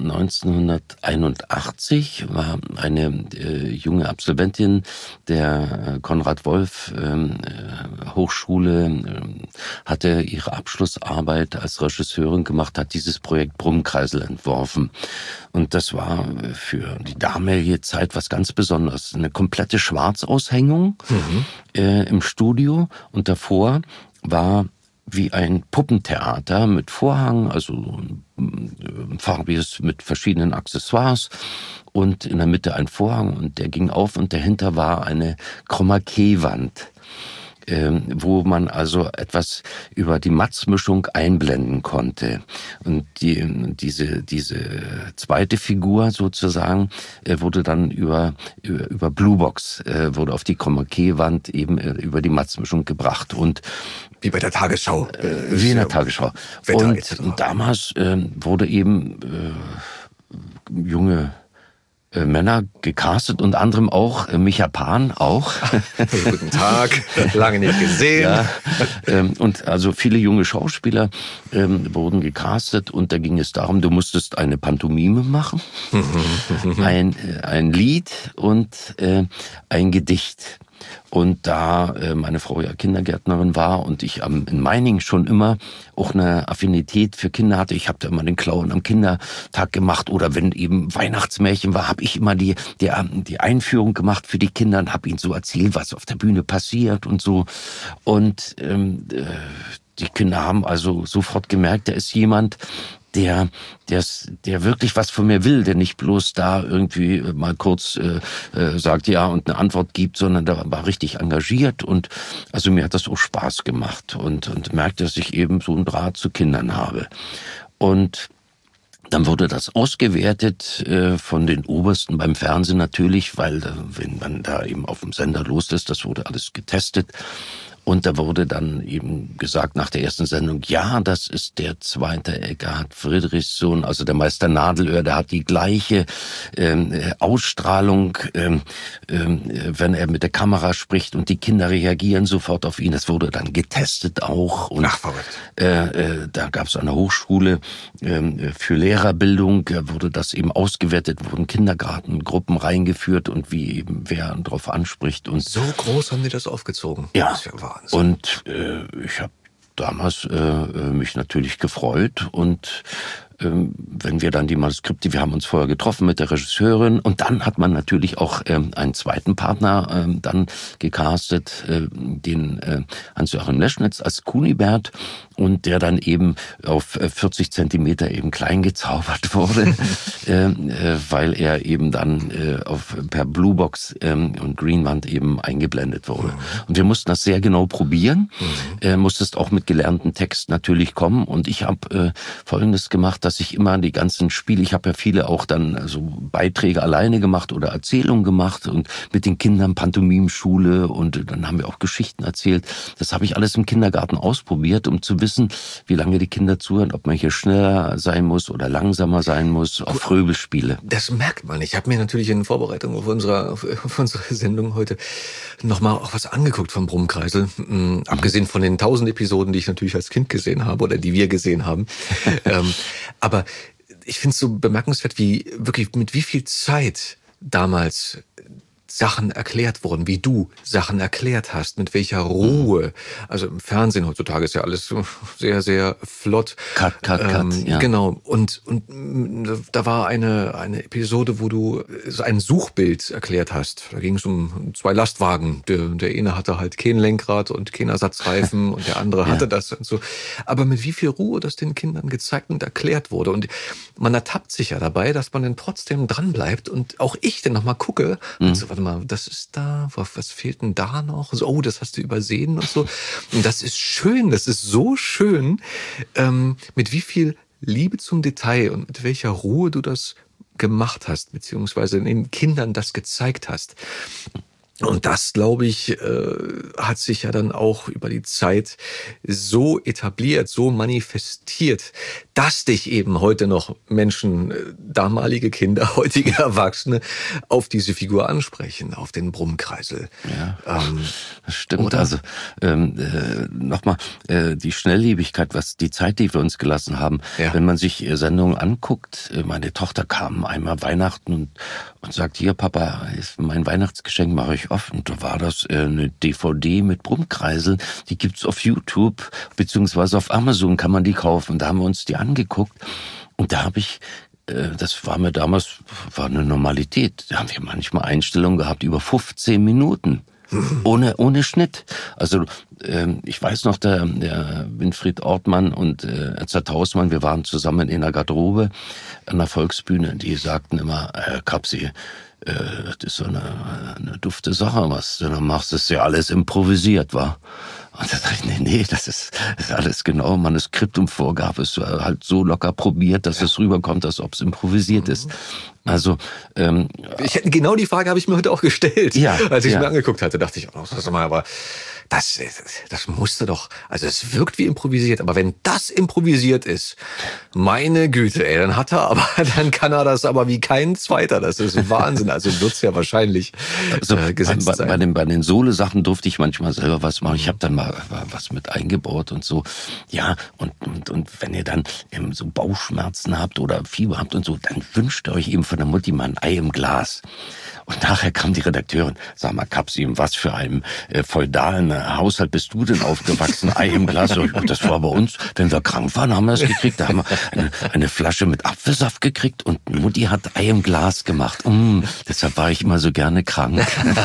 C: neunzehnhunderteinundachtzig, war eine äh, junge Absolventin der äh, Konrad Wolf ähm, äh, Hochschule, äh, hatte ihre Abschlussarbeit als Regisseurin gemacht, hat dieses Projekt Brummkreisel entworfen. Und das war für die damalige Zeit was ganz Besonderes. Eine komplette Schwarzaushängung mhm. äh, im Studio und davor war wie ein Puppentheater mit Vorhang, also ein farbiges mit verschiedenen Accessoires und in der Mitte ein Vorhang und der ging auf und dahinter war eine Chroma-Key-Wand, ähm, wo man also etwas über die Matzmischung einblenden konnte. Und die, diese, diese zweite Figur sozusagen äh, wurde dann über, über, über Bluebox, äh, wurde auf die Chroma-Key-Wand eben äh, über die Matzmischung gebracht und
A: wie bei der Tagesschau.
C: Äh, wie in der Tagesschau.
A: Wetter,
C: und, und damals äh, wurde eben äh, junge äh, Männer gecastet, unter anderem auch äh, Micha Pan auch.
A: Hey, guten Tag, lange nicht gesehen.
C: Ja, ähm, und also viele junge Schauspieler ähm, wurden gecastet und da ging es darum, du musstest eine Pantomime machen, ein, äh, ein Lied und äh, ein Gedicht. Und da äh, meine Frau ja Kindergärtnerin war und ich am, in Meiningen schon immer auch eine Affinität für Kinder hatte, ich habe da immer den Clown am Kindertag gemacht oder wenn eben Weihnachtsmärchen war, habe ich immer die, die, die Einführung gemacht für die Kinder und habe ihnen so erzählt, was auf der Bühne passiert und so. Und ähm, die Kinder haben also sofort gemerkt, da ist jemand, der, der, der wirklich was von mir will, der nicht bloß da irgendwie mal kurz äh, äh, sagt ja und eine Antwort gibt, sondern der war richtig engagiert und also mir hat das auch Spaß gemacht und, und merkte, dass ich eben so einen Draht zu Kindern habe. Und dann wurde das ausgewertet äh, von den Obersten beim Fernsehen natürlich, weil äh, wenn man da eben auf dem Sender los ist, das wurde alles getestet. Und da wurde dann eben gesagt nach der ersten Sendung, ja, das ist der zweite Eckhard Friedrichssohn, also der Meister Nadelöhr, der hat die gleiche ähm, Ausstrahlung, ähm, ähm, wenn er mit der Kamera spricht und die Kinder reagieren sofort auf ihn. Das wurde dann getestet auch. Und,
A: Ach, verrückt.
C: Äh, äh, da gab es eine Hochschule äh, für Lehrerbildung, da wurde das eben ausgewertet, wurden Kindergartengruppen reingeführt und wie eben wer darauf anspricht. Und
A: so groß haben die das aufgezogen.
C: Ja.
A: Das ist ja Wahnsinn.
C: Und äh, ich habe damals äh, mich natürlich gefreut und ähm, wenn wir dann die Manuskripte, wir haben uns vorher getroffen mit der Regisseurin und dann hat man natürlich auch ähm, einen zweiten Partner ähm, dann gecastet, äh, den äh, Hans-Joachim Leschnitz als Kunibert und der dann eben auf vierzig Zentimeter eben klein gezaubert wurde, äh, äh, weil er eben dann äh, auf, per Bluebox äh, und Greenwand eben eingeblendet wurde. Mhm. Und wir mussten das sehr genau probieren, mhm. äh, musstest auch mit gelernten Text natürlich kommen und ich habe äh, Folgendes gemacht, dass ich immer die ganzen Spiele, ich habe ja viele auch dann so Beiträge alleine gemacht oder Erzählungen gemacht und mit den Kindern Pantomimschule und dann haben wir auch Geschichten erzählt. Das habe ich alles im Kindergarten ausprobiert, um zu wissen, wie lange die Kinder zuhören, ob man hier schneller sein muss oder langsamer sein muss, auf Fröbelspiele.
A: Das merkt man. Ich habe mir natürlich in Vorbereitung auf unsere, auf unsere Sendung heute nochmal auch was angeguckt vom Brummkreisel. Mhm. Abgesehen von den tausend Episoden, die ich natürlich als Kind gesehen habe oder die wir gesehen haben. ähm, aber ich finde es so bemerkenswert, wie wirklich mit wie viel Zeit damals Sachen erklärt wurden, wie du Sachen erklärt hast, mit welcher Ruhe. Also im Fernsehen heutzutage ist ja alles sehr, sehr flott.
C: Cut, cut, cut.
A: Ähm, ja. Genau. Und, und da war eine, eine Episode, wo du ein Suchbild erklärt hast. Da ging es um zwei Lastwagen. Der, der eine hatte halt kein Lenkrad und kein Ersatzreifen und der andere hatte ja. das und so. Aber mit wie viel Ruhe das den Kindern gezeigt und erklärt wurde. Und man ertappt sich ja dabei, dass man dann trotzdem dranbleibt und auch ich dann nochmal gucke, mhm. und so, warte mal, das ist da, was fehlt denn da noch? So, oh, das hast du übersehen und so. Und das ist schön, das ist so schön, ähm, mit wie viel Liebe zum Detail und mit welcher Ruhe du das gemacht hast, beziehungsweise den Kindern das gezeigt hast. Und das, glaube ich, äh, hat sich ja dann auch über die Zeit so etabliert, so manifestiert, dass dich eben heute noch Menschen, damalige Kinder, heutige Erwachsene, auf diese Figur ansprechen, auf den Brummkreisel.
C: Ja, ähm, das stimmt. Oder? Also ähm, äh, nochmal, äh, die Schnelllebigkeit, was die Zeit, die wir uns gelassen haben, ja. wenn man sich äh, Sendungen anguckt, äh, meine Tochter kam einmal Weihnachten und, und sagt, hier Papa, mein Weihnachtsgeschenk mache ich oft. Und da war das äh, eine D V D mit Brummkreiseln, die gibt's auf YouTube, beziehungsweise auf Amazon kann man die kaufen. Und da haben wir uns die angeguckt und da habe ich, äh, das war mir damals, war eine Normalität, da haben wir manchmal Einstellungen gehabt über fünfzehn Minuten. Ohne, ohne Schnitt. Also ähm, ich weiß noch, der, der Winfried Ortmann und äh, Edzard Hausmann, wir waren zusammen in einer Garderobe an der Volksbühne, die sagten immer, Herr Kapsi, äh, das ist so eine, eine dufte Sache, was du da machst, das ist ja alles improvisiert, wa? Und da dachte ich, nee, nee, das ist, das ist alles genau Manuskript und Vorgabe. Es war halt so locker probiert, dass ja. es rüberkommt, als ob es improvisiert mhm. ist. Also ähm,
A: ich, genau die Frage habe ich mir heute auch gestellt.
C: Ja,
A: als ich
C: ja.
A: mir angeguckt hatte, dachte ich, oh, sag mal, aber das, das musste doch, also es wirkt wie improvisiert, aber wenn das improvisiert ist, meine Güte, ey, dann hat er aber, dann kann er das aber wie kein Zweiter. Das ist Wahnsinn. Also wird's ja wahrscheinlich
C: also,
A: äh, gesetzt
C: bei,
A: sein.
C: Bei den, bei den Sole-Sachen durfte ich manchmal selber was machen. Ich habe dann mal was mit eingebaut und so. Ja, und, und, und wenn ihr dann eben so Bauchschmerzen habt oder Fieber habt und so, dann wünscht ihr euch eben von der Mutti mal ein Ei im Glas. Und nachher kam die Redakteurin, sag mal, Kapsi, in was für einem äh, feudalen Haushalt bist du denn aufgewachsen? Ei im Glas. Das war bei uns, wenn wir krank waren, haben wir das gekriegt. Da haben wir eine, eine Flasche mit Apfelsaft gekriegt und Mutti hat Ei im Glas gemacht. Mm, deshalb war ich immer so gerne krank.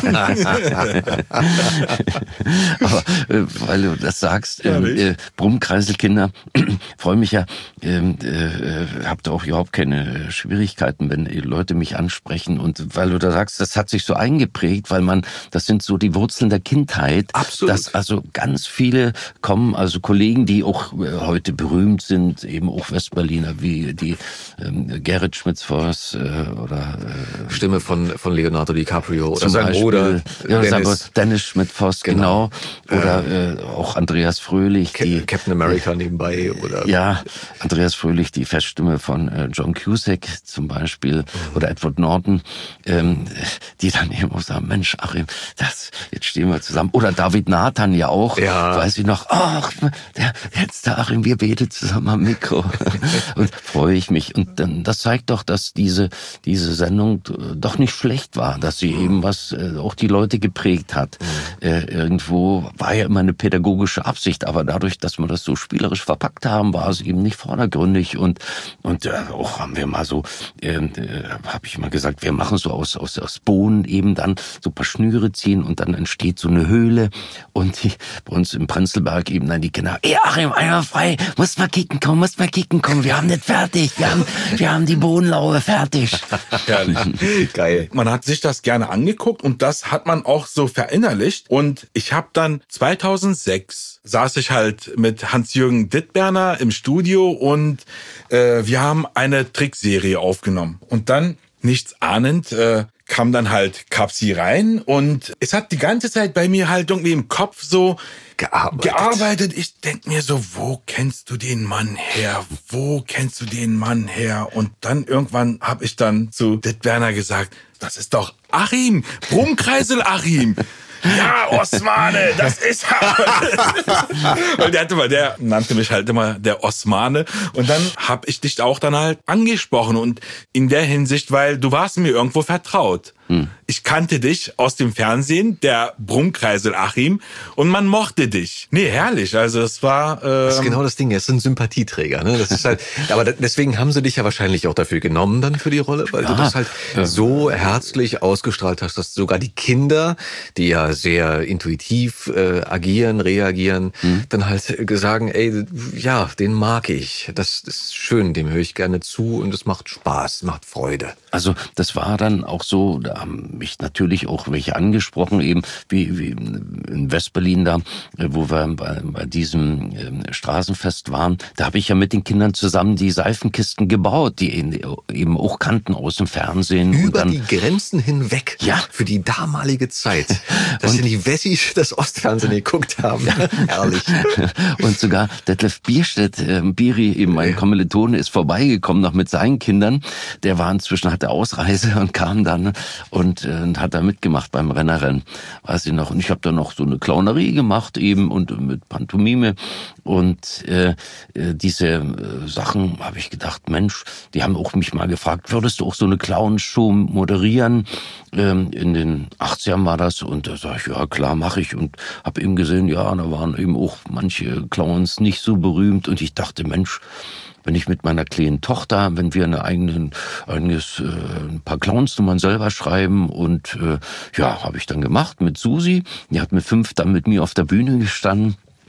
C: Aber äh, weil du das sagst, äh, äh, Brummkreiselkinder, freue mich ja, äh, äh, habt ihr auch überhaupt keine Schwierigkeiten, wenn die Leute mich ansprechen. Und weil du da sagst, das hat sich so eingeprägt, weil man, das sind so die Wurzeln der Kindheit.
A: Absolut.
C: Dass also ganz viele kommen, also Kollegen, die auch heute berühmt sind, eben auch Westberliner, wie die ähm, Gerrit Schmitz-Voss äh, oder äh,
A: Stimme von von Leonardo DiCaprio oder
C: zum
A: sein
C: Beispiel,
A: Bruder
C: ja,
A: Dennis,
C: Dennis Schmidt-Voss, genau.
A: Genau.
C: Oder äh, auch Andreas Fröhlich.
A: Ca-
C: die,
A: Captain America nebenbei. Oder
C: ja, Andreas Fröhlich, die Feststimme von äh, John Cusack zum Beispiel, mhm. oder Edward Norton, ähm, die dann eben auch sagen, Mensch, Achim, das, jetzt stehen wir zusammen. Oder David Nathan ja auch,
A: Ja.
C: weiß ich noch, ach, der, jetzt der Achim, wir beten zusammen am Mikro. Und freue ich mich. Und dann, das zeigt doch, dass diese, diese Sendung doch nicht schlecht war, dass sie eben was äh, auch die Leute geprägt hat. Mhm. Äh, irgendwo war ja immer eine pädagogische Absicht, aber dadurch, dass wir das so spielerisch verpackt haben, war es eben nicht vordergründig. Und, und äh, auch haben wir mal so, äh, äh, habe ich mal gesagt, wir machen so aus, aus, aus Bohnen eben dann so ein paar Schnüre ziehen und dann entsteht so eine Höhle. Und die, bei uns im Prenzlberg eben dann die Kinder, ey Achim, einmal frei, muss mal kicken kommen, muss mal kicken kommen, wir haben das fertig, wir haben, wir haben die Bohnenlaube fertig.
D: Herrlich.
A: geil.
D: Man hat sich das gerne angeguckt und das hat man auch so verinnerlicht. Und ich habe dann zweitausendsechs saß ich halt mit Hans-Jürgen Dittberner im Studio und äh, wir haben eine Trickserie aufgenommen. Und dann, nichts ahnend, äh, kam dann halt Kapsi rein und es hat die ganze Zeit bei mir halt irgendwie im Kopf so
A: Gearbeitet.
D: gearbeitet. Ich denk mir so, wo kennst du den Mann her? Wo kennst du den Mann her? Und dann irgendwann habe ich dann zu Dittberner gesagt, das ist doch Achim, Brummkreisel Achim. Ja, Osmane, das ist er. Und der hatte mal, der nannte mich halt immer der Osmane. Und dann hab ich dich auch dann halt angesprochen und in der Hinsicht, weil du warst mir irgendwo vertraut. Hm. Ich kannte dich aus dem Fernsehen, der Brummkreisel Achim, und man mochte dich. Nee, herrlich. Also es war. Ähm
A: Das ist genau das Ding. Es sind Sympathieträger. Ne? Das ist halt. Aber deswegen haben sie dich ja wahrscheinlich auch dafür genommen dann für die Rolle, weil ja, du das halt ja. so herzlich ausgestrahlt hast, dass sogar die Kinder, die ja sehr intuitiv äh, agieren, reagieren, hm. dann halt sagen, ey, ja, den mag ich. Das ist schön, dem höre ich gerne zu und es macht Spaß, macht Freude.
C: Also das war dann auch so, da haben mich natürlich auch welche angesprochen, eben wie, wie in Westberlin da, wo wir bei, bei diesem äh, Straßenfest waren. Da habe ich ja mit den Kindern zusammen die Seifenkisten gebaut, die eben auch kannten aus dem Fernsehen.
A: Über
C: und dann,
A: die Grenzen hinweg,
C: ja,
A: für die damalige Zeit, dass und, die Wessis das Ostfernsehen geguckt haben. Ja. Herrlich.
C: Und sogar Detlef Bierstedt, äh, Biri, eben mein Kommilitone, ist vorbeigekommen noch mit seinen Kindern. Der war inzwischen, hatte Ausreise und kam dann und, äh, und hat da mitgemacht beim Rennerrennen, weiß ich noch. Und ich habe da noch so eine Clownerie gemacht eben und mit Pantomime und äh, diese äh, Sachen habe ich gedacht, Mensch, die haben auch mich mal gefragt, würdest du auch so eine Clownshow moderieren? Ähm, in den achtzigern war das und da sage ich, ja klar, mache ich und habe eben gesehen, ja, da waren eben auch manche Clowns nicht so berühmt und ich dachte, Mensch, wenn ich mit meiner kleinen Tochter, wenn wir eine eigenen, eigenes, äh, ein paar Clownsnummern selber schreiben und äh, ja, habe ich dann gemacht mit Susi. Die hat mit fünf dann mit mir auf der Bühne gestanden.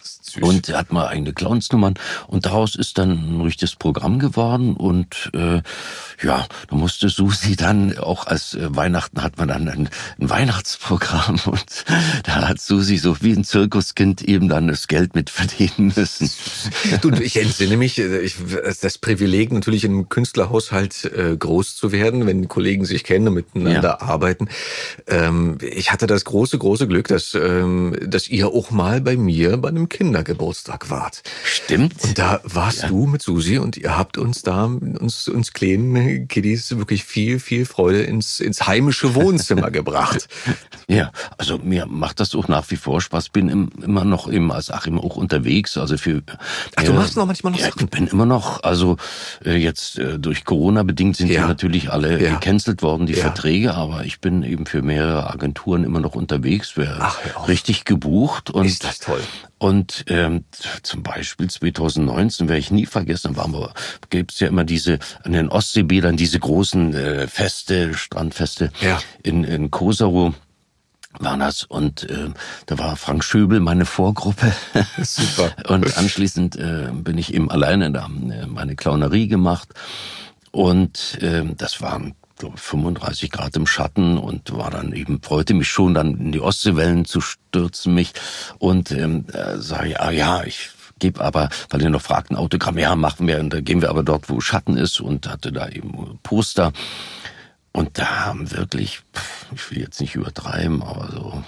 A: Süß.
C: Und hat mal eigene Clownsnummern und daraus ist dann ein richtiges Programm geworden und äh, ja, da musste Susi dann auch als äh, Weihnachten hat man dann ein, ein Weihnachtsprogramm und da hat Susi so wie ein Zirkuskind eben dann das Geld mit verdienen müssen.
A: Du, ich entsinne mich, ich, das Privileg natürlich in einem Künstlerhaushalt äh, groß zu werden, wenn Kollegen sich kennen und miteinander ja. arbeiten. Ähm, ich hatte das große, große Glück, dass, ähm, dass ihr auch mal bei mir bei einem Kindergeburtstag wart.
C: Stimmt.
A: Und da warst ja. du mit Susi und ihr habt uns da, uns, uns kleinen Kiddies wirklich viel, viel Freude ins, ins heimische Wohnzimmer gebracht.
C: Ja, also mir macht das auch nach wie vor Spaß. Bin im, immer noch im, als Achim auch unterwegs. Also für.
A: Ach, du äh, machst noch manchmal noch
C: ja,
A: Sachen?
C: Ich bin immer noch, also äh, jetzt äh, durch Corona bedingt sind ja, ja natürlich alle ja. gecancelt worden, die ja. Verträge, aber ich bin eben für mehrere Agenturen immer noch unterwegs. Wäre richtig gebucht. Und,
A: ist das toll.
C: Und ähm, zum Beispiel zwanzig neunzehn werde ich nie vergessen, waren wir, gibt's ja immer diese an den Ostseebädern diese großen äh, Feste, Strandfeste
A: ja.
C: in in Kosaru waren das und äh, da war Frank Schöbel meine Vorgruppe.
A: Super.
C: Und anschließend äh, bin ich eben alleine da äh, meine Clownerie gemacht und äh, das waren fünfunddreißig Grad im Schatten und war dann eben, freute mich schon, dann in die Ostseewellen zu stürzen mich und ähm, äh, sage ja, ja, ich gebe aber, weil ihr noch fragten, Autogramm, ja, machen wir, und da gehen wir aber dort, wo Schatten ist und hatte da eben Poster und da haben wirklich, ich will jetzt nicht übertreiben, aber so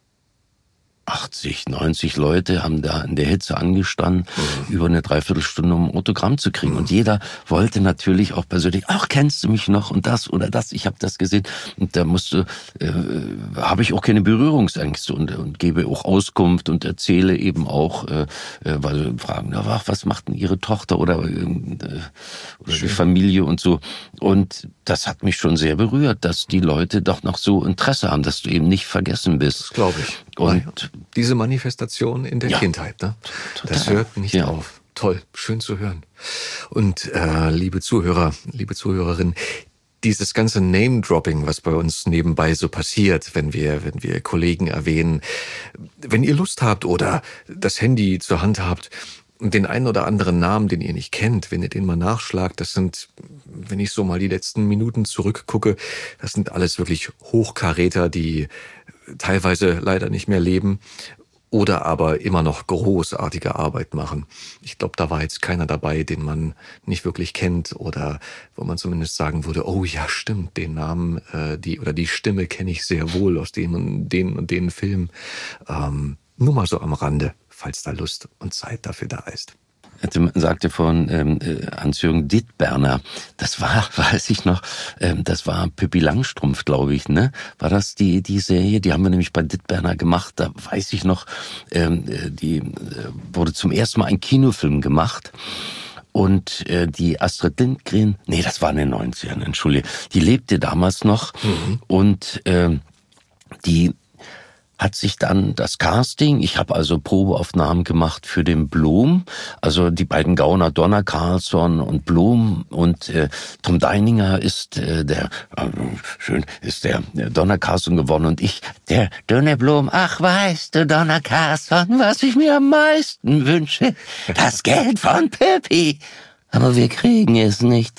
C: achtzig, neunzig Leute haben da in der Hitze angestanden, mhm. über eine Dreiviertelstunde, um ein Autogramm zu kriegen. Mhm. Und jeder wollte natürlich auch persönlich, ach, kennst du mich noch und das oder das, ich habe das gesehen. Und da musste, äh, habe ich auch keine Berührungsängste und, und gebe auch Auskunft und erzähle eben auch, äh, weil sie fragen, ach, was macht denn ihre Tochter oder, äh, oder die Familie und so. Und das hat mich schon sehr berührt, dass die Leute doch noch so Interesse haben, dass du eben nicht vergessen bist.
A: Das glaube ich.
C: Und
A: diese Manifestation in der ja, Kindheit, ne? Das hört nicht ja. auf. Toll, schön zu hören. Und äh, liebe Zuhörer, liebe Zuhörerinnen, dieses ganze Name-Dropping, was bei uns nebenbei so passiert, wenn wir, wenn wir Kollegen erwähnen, wenn ihr Lust habt oder das Handy zur Hand habt, den einen oder anderen Namen, den ihr nicht kennt, wenn ihr den mal nachschlagt, das sind, wenn ich so mal die letzten Minuten zurückgucke, das sind alles wirklich Hochkaräter, die teilweise leider nicht mehr leben oder aber immer noch großartige Arbeit machen. Ich glaube, da war jetzt keiner dabei, den man nicht wirklich kennt oder wo man zumindest sagen würde, oh ja, stimmt, den Namen, äh, die oder die Stimme kenne ich sehr wohl aus dem und den und den Film. Ähm, nur mal so am Rande, falls da Lust und Zeit dafür da ist.
C: Man sagte von ähm, Hans-Jürgen Dittberner, das war, weiß ich noch, ähm, das war Pippi Langstrumpf, glaube ich, ne? War das die die Serie? Die haben wir nämlich bei Dittberner gemacht. Da weiß ich noch, ähm, die äh, wurde zum ersten Mal ein Kinofilm gemacht. Und äh, die Astrid Lindgren, nee, das war in den neunzigern, entschuldige, die lebte damals noch mhm. und äh, die hat sich dann das Casting, ich habe also Probeaufnahmen gemacht für den Blom, also die beiden Gauner Donna Carlson und Blom und äh, Tom Deininger ist äh, der, äh, schön, ist der, der Donna Carlson geworden und ich, der dünne Blom, ach weißt du Donna Carlson, was ich mir am meisten wünsche, das Geld von Pippi. Aber wir kriegen es nicht.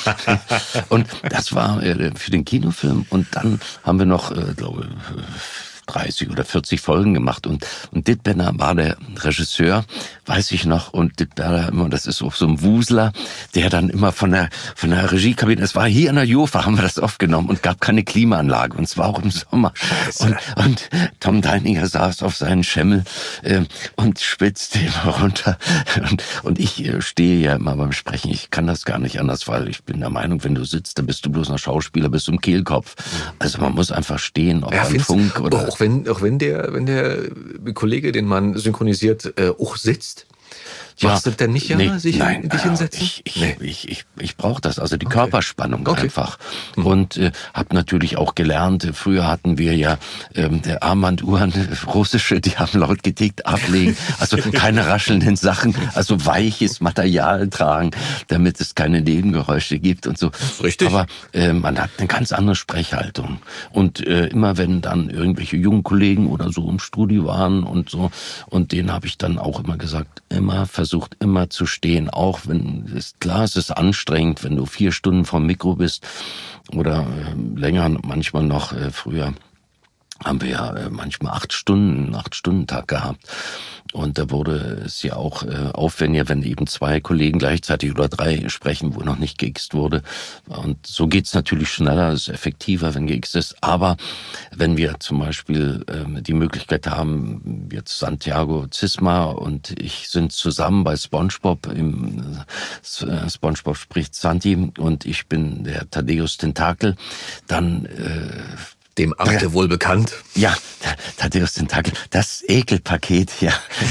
C: Und das war äh, für den Kinofilm und dann haben wir noch, äh, glaube ich, dreißig oder vierzig Folgen gemacht und und Dittberner war der Regisseur, weiß ich noch, und Dittberner immer, das ist auch so ein Wusler, der dann immer von der von der Regiekabine, es war hier in der Jofa, haben wir das aufgenommen und gab keine Klimaanlage und es war auch im Sommer. Und, und Tom Deininger saß auf seinen Schemmel äh, und spitzte immer runter und, und ich äh, stehe ja immer beim Sprechen, ich kann das gar nicht anders, weil ich bin der Meinung, wenn du sitzt, dann bist du bloß noch Schauspieler, bist du im Kehlkopf. Also man muss einfach stehen, ob
A: ja,
C: beim Funk oder...
A: Auch wenn, auch wenn der, wenn der Kollege, den man synchronisiert, äh, auch sitzt.
C: Ja,
A: Machst du denn nicht ja,
C: nee,
A: sich
C: nein,
A: dich
C: ja,
A: hinsetzen?
C: Ich, ich,
A: nee.
C: ich, ich, ich brauche das, also die
A: okay.
C: Körperspannung
A: okay.
C: einfach. Mhm. Und äh, habe natürlich auch gelernt, früher hatten wir ja ähm, der Armbanduhren, russische, die haben laut getickt, ablegen, also keine raschelnden Sachen, also weiches Material tragen, damit es keine Nebengeräusche gibt und so.
A: Richtig.
C: Aber äh, man hat eine ganz andere Sprechhaltung. Und äh, immer wenn dann irgendwelche jungen Kollegen oder so im Studio waren und so, und denen habe ich dann auch immer gesagt, immer versucht immer zu stehen, auch wenn, ist klar, es ist anstrengend, wenn du vier Stunden vom Mikro bist oder äh, länger, manchmal noch äh, früher haben wir ja äh, manchmal acht Stunden, acht Stunden Tag gehabt. Und da wurde es ja auch äh, aufwendiger, wenn eben zwei Kollegen gleichzeitig oder drei sprechen, wo noch nicht geixt wurde. Und so geht's natürlich schneller, ist effektiver, wenn geixt ist. Aber wenn wir zum Beispiel ähm, die Möglichkeit haben, jetzt Santiago Zisma und ich sind zusammen bei SpongeBob, im äh, SpongeBob spricht Santi und ich bin der Thaddeus Tentakel, dann äh,
A: dem Arte wohl bekannt.
C: Ja, Thaddeus Tentakel, das Ekelpaket, ja.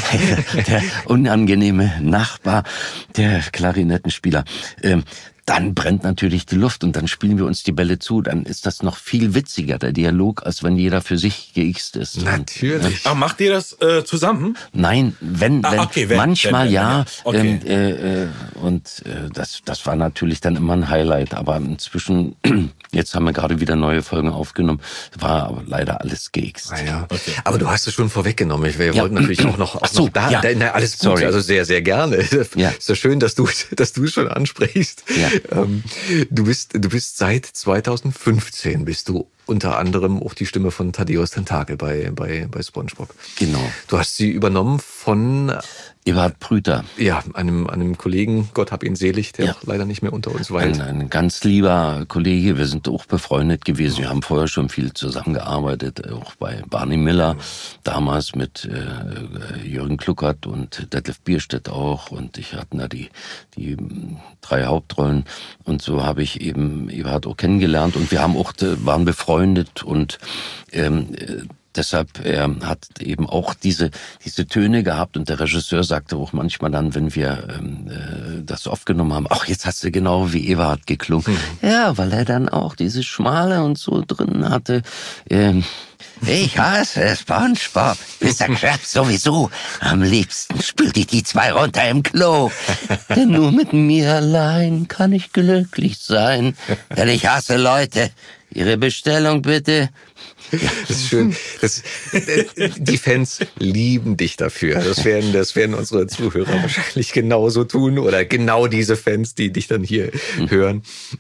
C: Der unangenehme Nachbar, der Klarinettenspieler. Ähm, dann brennt natürlich die Luft und dann spielen wir uns die Bälle zu. Dann ist das noch viel witziger, der Dialog, als wenn jeder für sich geixt ist.
A: Natürlich.
D: Ach, macht ihr das äh, zusammen?
C: Nein, wenn, wenn,
D: ah, okay, wenn
C: manchmal
D: wenn, wenn,
C: ja.
D: ja. Okay.
C: Ähm, äh, äh, und äh, das, das war natürlich dann immer ein Highlight. Aber inzwischen, jetzt haben wir gerade wieder neue Folgen aufgenommen, war aber leider alles geixt.
A: Ah, ja.
D: Okay.
A: Aber du hast es schon vorweggenommen. Wir
C: ja.
A: wollten natürlich auch noch, auch
C: Ach so,
A: noch da,
C: ja.
A: da na, alles gut,
C: Sorry.
A: also sehr, sehr gerne.
C: Ja.
A: Ist so schön, dass du, dass du es schon ansprichst.
C: Ja.
A: Ähm, du bist, du bist seit zweitausendfünfzehn bist du unter anderem auch die Stimme von Thaddeus Tentakel bei, bei, bei SpongeBob.
C: Genau.
A: Du hast sie übernommen von
C: Eberhard Prüter.
A: Ja, einem, einem Kollegen, Gott hab ihn selig, der
C: Ja.
A: auch leider nicht mehr unter uns weilt.
C: Ein, ein ganz lieber Kollege, wir sind auch befreundet gewesen. Wir haben vorher schon viel zusammengearbeitet, auch bei Barney Miller, damals mit äh, Jürgen Kluckert und Detlef Bierstedt auch. Und ich hatten da die, die drei Hauptrollen. Und so habe ich eben Eberhard auch kennengelernt. Und wir haben auch, waren befreundet und ähm, deshalb er hat eben auch diese diese Töne gehabt und der Regisseur sagte auch manchmal dann, wenn wir ähm, äh, das aufgenommen haben, ach, jetzt hast du genau wie Eberhard geklungen. Mhm. Ja, weil er dann auch diese Schmale und so drin hatte. Ähm, ich hasse SpongeBob. Mister Krabs sowieso. Am liebsten spült ich die zwei runter im Klo. Denn nur mit mir allein kann ich glücklich sein. Denn ich hasse Leute. Ihre Bestellung bitte.
A: Ja, das ist schön. Das, die Fans lieben dich dafür. Das werden, das werden unsere Zuhörer wahrscheinlich genauso tun oder genau diese Fans, die dich dann hier mhm. hören,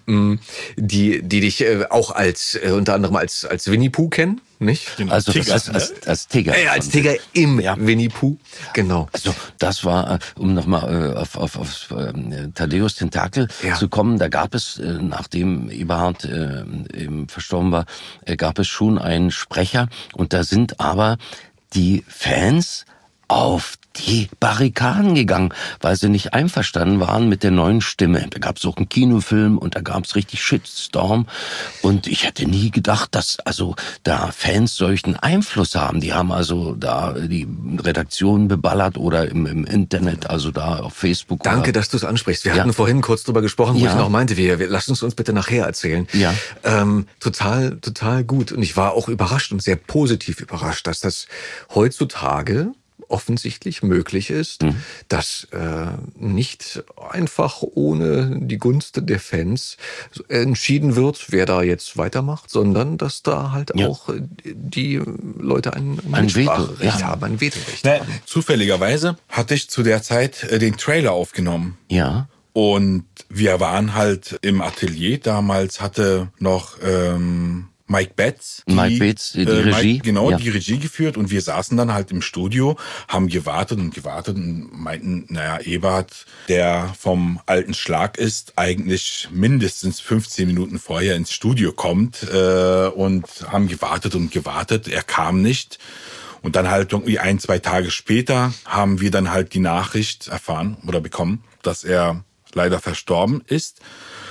A: die, die dich auch als unter anderem als als Winnie Pooh kennen, nicht?
C: Genau. Also Tiger, als, als, als Tiger.
A: Ja, als Tiger im ja. Winnie Pooh, genau.
C: Also das war, um nochmal auf, auf, auf äh, Thaddeus Tentakel
A: ja.
C: zu kommen, da gab es, äh, nachdem Eberhard äh, eben verstorben war, äh, gab es schon einen Sprecher und da sind aber die Fans auf die Barrikaden gegangen, weil sie nicht einverstanden waren mit der neuen Stimme. Da gab es auch einen Kinofilm und da gab es richtig Shitstorm und ich hätte nie gedacht, dass also da Fans solchen Einfluss haben. Die haben also da die Redaktion beballert oder im, im Internet, also da auf Facebook.
A: Danke,
C: oder
A: dass du es ansprichst. Wir
C: ja.
A: hatten vorhin kurz drüber gesprochen, wo
C: ja.
A: ich noch meinte, wir, wir lass uns uns bitte nachher erzählen.
C: Ja.
A: Ähm, total, total gut. Und ich war auch überrascht und sehr positiv überrascht, dass das heutzutage offensichtlich möglich ist, mhm. dass äh, nicht einfach ohne die Gunst der Fans entschieden wird, wer da jetzt weitermacht, sondern dass da halt ja. auch die Leute ein, ein,
C: ein
A: Sprachrecht
C: ja.
A: haben, ein Vetorecht
D: Na,
A: haben.
D: Zufälligerweise hatte ich zu der Zeit äh, den Trailer aufgenommen.
C: Ja.
D: Und wir waren halt im Atelier. Damals hatte noch ähm, Mike Betts, die,
C: Mike Betts, die
D: äh,
C: Regie.
D: Mike, genau,
C: ja.
D: die Regie geführt und wir saßen dann halt im Studio, haben gewartet und gewartet und meinten, naja, Eberhard, der vom alten Schlag ist, eigentlich mindestens fünfzehn Minuten vorher ins Studio kommt äh, und haben gewartet und gewartet, er kam nicht. Und dann halt irgendwie ein, zwei Tage später haben wir dann halt die Nachricht erfahren oder bekommen, dass er leider verstorben ist.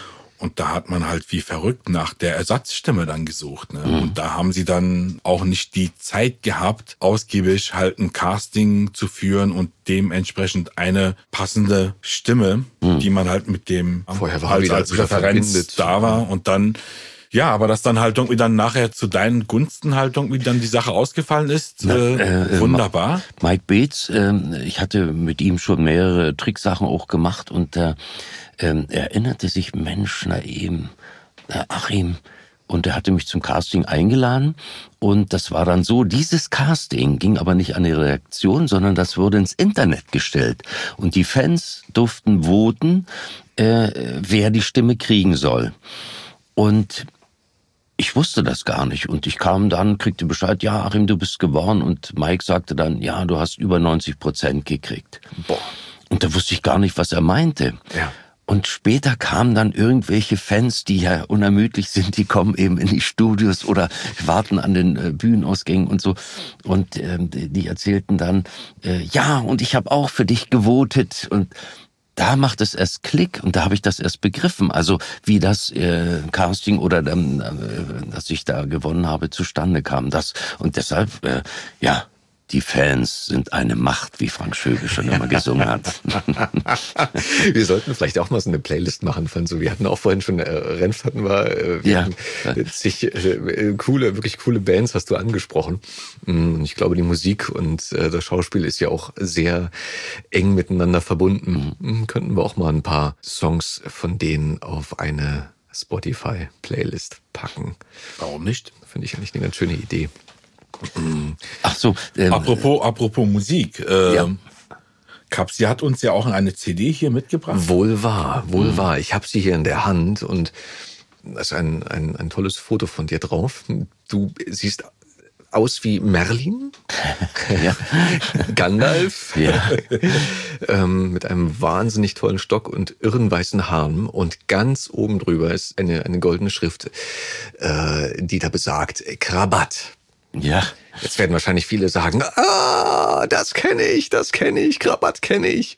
D: Und da hat man halt wie verrückt nach der Ersatzstimme dann gesucht. Ne? Mhm. Und da haben sie dann auch nicht die Zeit gehabt, ausgiebig halt ein Casting zu führen und dementsprechend eine passende Stimme, mhm. die man halt mit dem
A: Vorher war
D: halt
A: wieder,
D: als
A: wieder
D: Referenz
A: verbindet.
D: Da war. Und dann, ja, aber dass dann halt irgendwie dann nachher zu deinen Gunsten halt irgendwie dann die Sache ausgefallen ist,
C: Na,
D: äh,
C: äh,
D: wunderbar.
C: Mike Beetz, äh, ich hatte mit ihm schon mehrere Tricksachen auch gemacht und äh, äh, erinnerte sich, Mensch, na eben, na Achim, und er hatte mich zum Casting eingeladen und das war dann so, dieses Casting ging aber nicht an die Redaktion, sondern das wurde ins Internet gestellt und die Fans durften voten, äh, wer die Stimme kriegen soll. Und ich wusste das gar nicht und ich kam dann, kriegte Bescheid, ja Achim, du bist geworden und Mike sagte dann, ja, du hast über neunzig Prozent gekriegt.
A: Boah.
C: Und da wusste ich gar nicht, was er meinte.
A: Ja.
C: Und später kamen dann irgendwelche Fans, die ja unermüdlich sind, die kommen eben in die Studios oder warten an den äh, Bühnenausgängen und so. Und ähm, die erzählten dann, äh, ja, und ich habe auch für dich gewotet. Und da macht es erst Klick und da habe ich das erst begriffen. Also wie das äh, Casting oder ähm, äh, dass ich da gewonnen habe, zustande kam. Das und deshalb, äh, ja, die Fans sind eine Macht, wie Frank Schöbel schon immer gesungen hat.
A: Wir sollten vielleicht auch mal so eine Playlist machen von so, wir hatten auch vorhin schon, äh, Renf hatten wir, äh, wir
C: Ja.
A: hatten zig, äh, coole, wirklich coole Bands hast du angesprochen. Und ich glaube, die Musik und äh, das Schauspiel ist ja auch sehr eng miteinander verbunden. Mhm. Könnten wir auch mal ein paar Songs von denen auf eine Spotify-Playlist packen.
D: Warum nicht?
A: Finde ich eigentlich eine ganz schöne Idee.
C: Ach so. Ähm,
D: Apropos, apropos Musik. Äh,
A: Ja.
D: Kapsi hat uns ja auch eine C D hier mitgebracht.
A: Wohl wahr, wohl wahr. Ich habe sie hier in der Hand und da ist ein, ein, ein tolles Foto von dir drauf. Du siehst aus wie Merlin,
C: ja.
A: Gandalf,
C: Ja.
A: ähm, mit einem wahnsinnig tollen Stock und irren weißen Haaren. Und ganz oben drüber ist eine, eine goldene Schrift, äh, die da besagt, Krabat.
C: Ja.
A: Jetzt werden wahrscheinlich viele sagen, ah, das kenne ich, das kenne ich, Krabat kenne ich.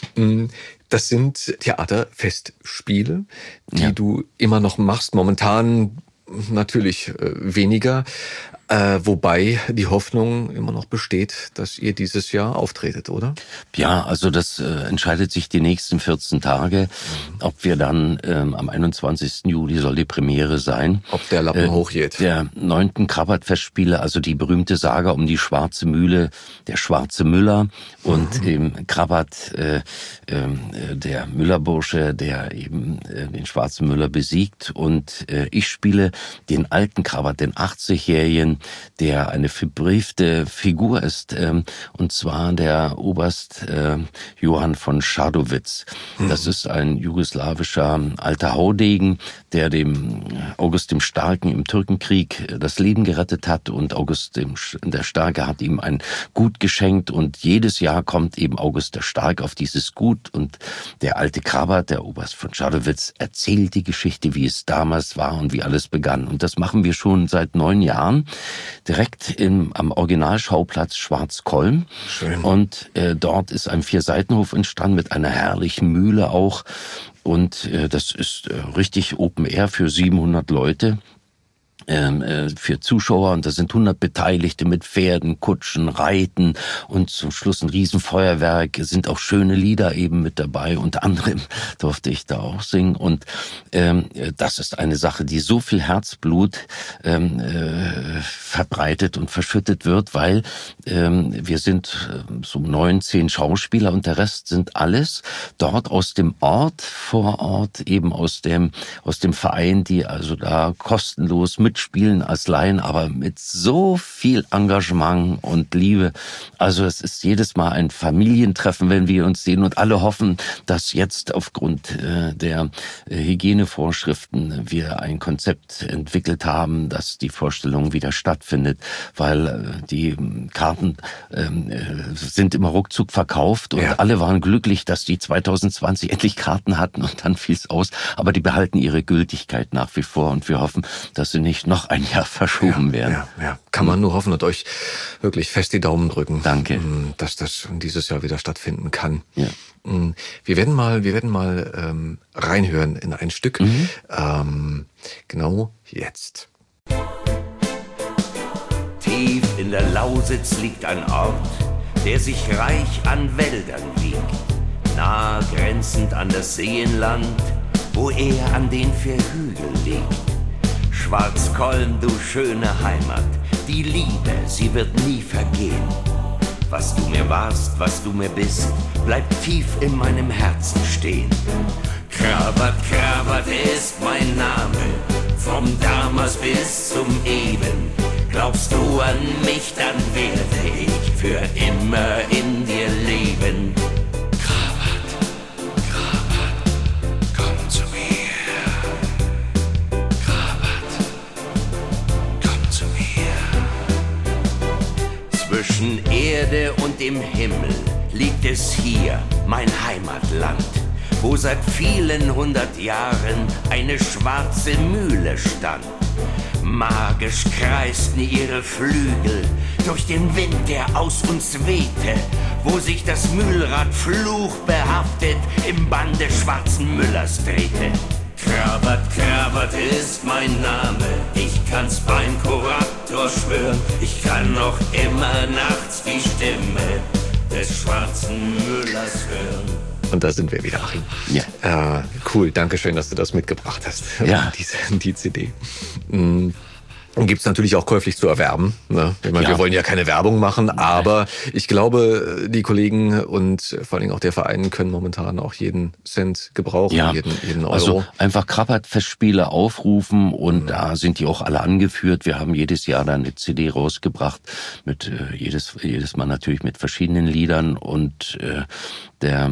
A: Das sind Theaterfestspiele, die ja. du immer noch machst. Momentan natürlich äh, weniger. Äh, wobei die Hoffnung immer noch besteht, dass ihr dieses Jahr auftretet, oder?
C: Ja, also das äh, entscheidet sich die nächsten vierzehn Tage, mhm. ob wir dann ähm, am einundzwanzigsten Juli soll die Premiere sein.
A: Ob der Lappen äh, hochgeht.
C: Der neunten Krabat-Festspiele, also die berühmte Saga um die Schwarze Mühle, der Schwarze Müller und mhm. eben Krabat, äh, äh, der Müllerbursche, der eben äh, den Schwarzen Müller besiegt. Und äh, ich spiele den alten Krabat, den achtzigjährigen, der eine verbriefte Figur ist, ähm, und zwar der Oberst äh, Johann von Schadowitz. Mhm. Das ist ein jugoslawischer alter Haudegen, der dem August dem Starken im Türkenkrieg das Leben gerettet hat, und August dem, der Starke hat ihm ein Gut geschenkt, und jedes Jahr kommt eben August der Starke auf dieses Gut, und der alte Krabat, der Oberst von Schadowitz, erzählt die Geschichte, wie es damals war und wie alles begann. Und das machen wir schon seit neun Jahren. Direkt im, am Originalschauplatz Schwarzkolm.
A: Schön.
C: Und äh, dort ist ein Vierseitenhof entstanden mit einer herrlichen Mühle auch. Und äh, das ist äh, richtig Open Air für siebenhundert Leute. Ähm, für Zuschauer, und da sind hundert Beteiligte mit Pferden, Kutschen, Reiten und zum Schluss ein Riesenfeuerwerk. Es sind auch schöne Lieder eben mit dabei, unter anderem durfte ich da auch singen, und ähm, das ist eine Sache, die so viel Herzblut ähm, äh, verbreitet und verschüttet wird, weil ähm, wir sind äh, so neun, zehn Schauspieler und der Rest sind alles dort aus dem Ort, vor Ort, eben aus dem, aus dem Verein, die also da kostenlos mit spielen als Laien, aber mit so viel Engagement und Liebe. Also es ist jedes Mal ein Familientreffen, wenn wir uns sehen, und alle hoffen, dass jetzt aufgrund äh, der äh, Hygienevorschriften wir ein Konzept entwickelt haben, dass die Vorstellung wieder stattfindet, weil äh, die Karten äh, sind immer ruckzuck verkauft, und ja. alle waren glücklich, dass die zwanzig zwanzig endlich Karten hatten, und dann fiel es aus. Aber die behalten ihre Gültigkeit nach wie vor, und wir hoffen, dass sie nicht noch ein Jahr verschoben
A: ja,
C: werden.
A: Ja, ja. Kann man nur hoffen und euch wirklich fest die Daumen drücken.
C: Danke.
A: Dass das dieses Jahr wieder stattfinden kann.
C: Ja.
A: Wir werden mal, wir werden mal ähm, reinhören in ein Stück. Mhm. Ähm, genau jetzt.
B: Tief in der Lausitz liegt ein Ort, der sich reich an Wäldern wiegt, nah grenzend an das Seenland, wo er an den vier Hügeln liegt. Schwarzkolm, du schöne Heimat, die Liebe, sie wird nie vergehen. Was du mir warst, was du mir bist, bleibt tief in meinem Herzen stehen. Krabat, Krabat ist mein Name, vom damals bis zum Eben. Glaubst du an mich, dann werde ich für immer in dir leben. Krabat, Krabat, komm zu mir. Krabat, komm zu mir. Zwischen Erde und dem Himmel liegt es hier, mein Heimatland, wo seit vielen hundert Jahren eine schwarze Mühle stand. Magisch kreisten ihre Flügel durch den Wind, der aus uns wehte, wo sich das Mühlrad fluchbehaftet im Bann des schwarzen Müllers drehte. Krabat, Krabat ist mein Name, ich kann's beim Kurator schwören, ich kann noch immer nachts die Stimme des schwarzen Müllers hören.
A: Und da sind wir wieder, Achim.
C: Ja.
A: Äh, cool, danke schön, dass du das mitgebracht hast.
C: Ja.
A: Die, die C D. Mhm. Und gibt's natürlich auch käuflich zu erwerben. Ne? Ich meine,
C: Ja.
A: wir wollen ja keine Werbung machen, aber ich glaube, die Kollegen und vor allen Dingen auch der Verein können momentan auch jeden Cent gebrauchen,
C: Ja,
A: jeden, jeden Euro.
C: also einfach Krabat-Festspiele aufrufen und mhm. da sind die auch alle angeführt. Wir haben jedes Jahr da eine C D rausgebracht, mit äh, jedes jedes Mal natürlich mit verschiedenen Liedern und äh, der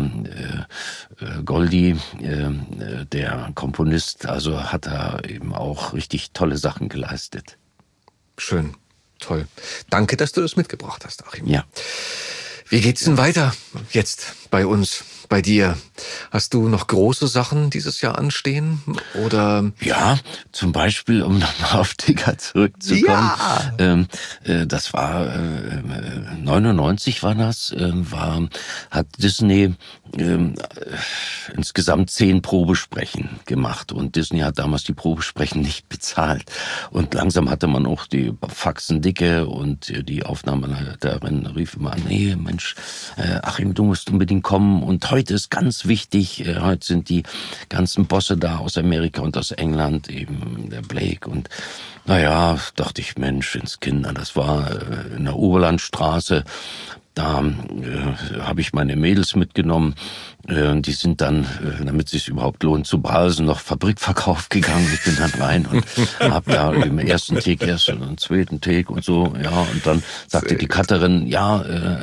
C: äh, Goldi, äh, der Komponist, also hat da eben auch richtig tolle Sachen geleistet.
A: Schön, toll. Danke, dass du das mitgebracht hast, Achim.
C: Ja.
A: Wie geht's denn weiter jetzt bei uns, bei dir? Hast du noch große Sachen dieses Jahr anstehen? Oder?
C: Ja, zum Beispiel, um nochmal auf Tigger zurückzukommen.
A: Ja.
C: Ähm, äh, das war äh, neunundneunzig war das, äh, war hat Disney äh, insgesamt zehn Probesprechen gemacht und Disney hat damals die Probesprechen nicht bezahlt und langsam hatte man auch die Faxen dicke und die Aufnahmeleiterin rief immer an, nee, Mensch, äh, Achim, du musst unbedingt kommen und heute ist ganz wichtig, äh, heute sind die ganzen Bosse da aus Amerika und aus England, eben der Blake und naja, dachte ich, Mensch, ins Kinder, das war äh, in der Oberlandstraße. Da äh, habe ich meine Mädels mitgenommen. Äh, die sind dann, äh, damit es sich überhaupt lohnt, zu Balsen noch Fabrikverkauf gegangen. Ich bin dann rein und habe da im ersten Take erst und im zweiten Take und so. Ja, und dann sagte Sehr die Cutterin, ja,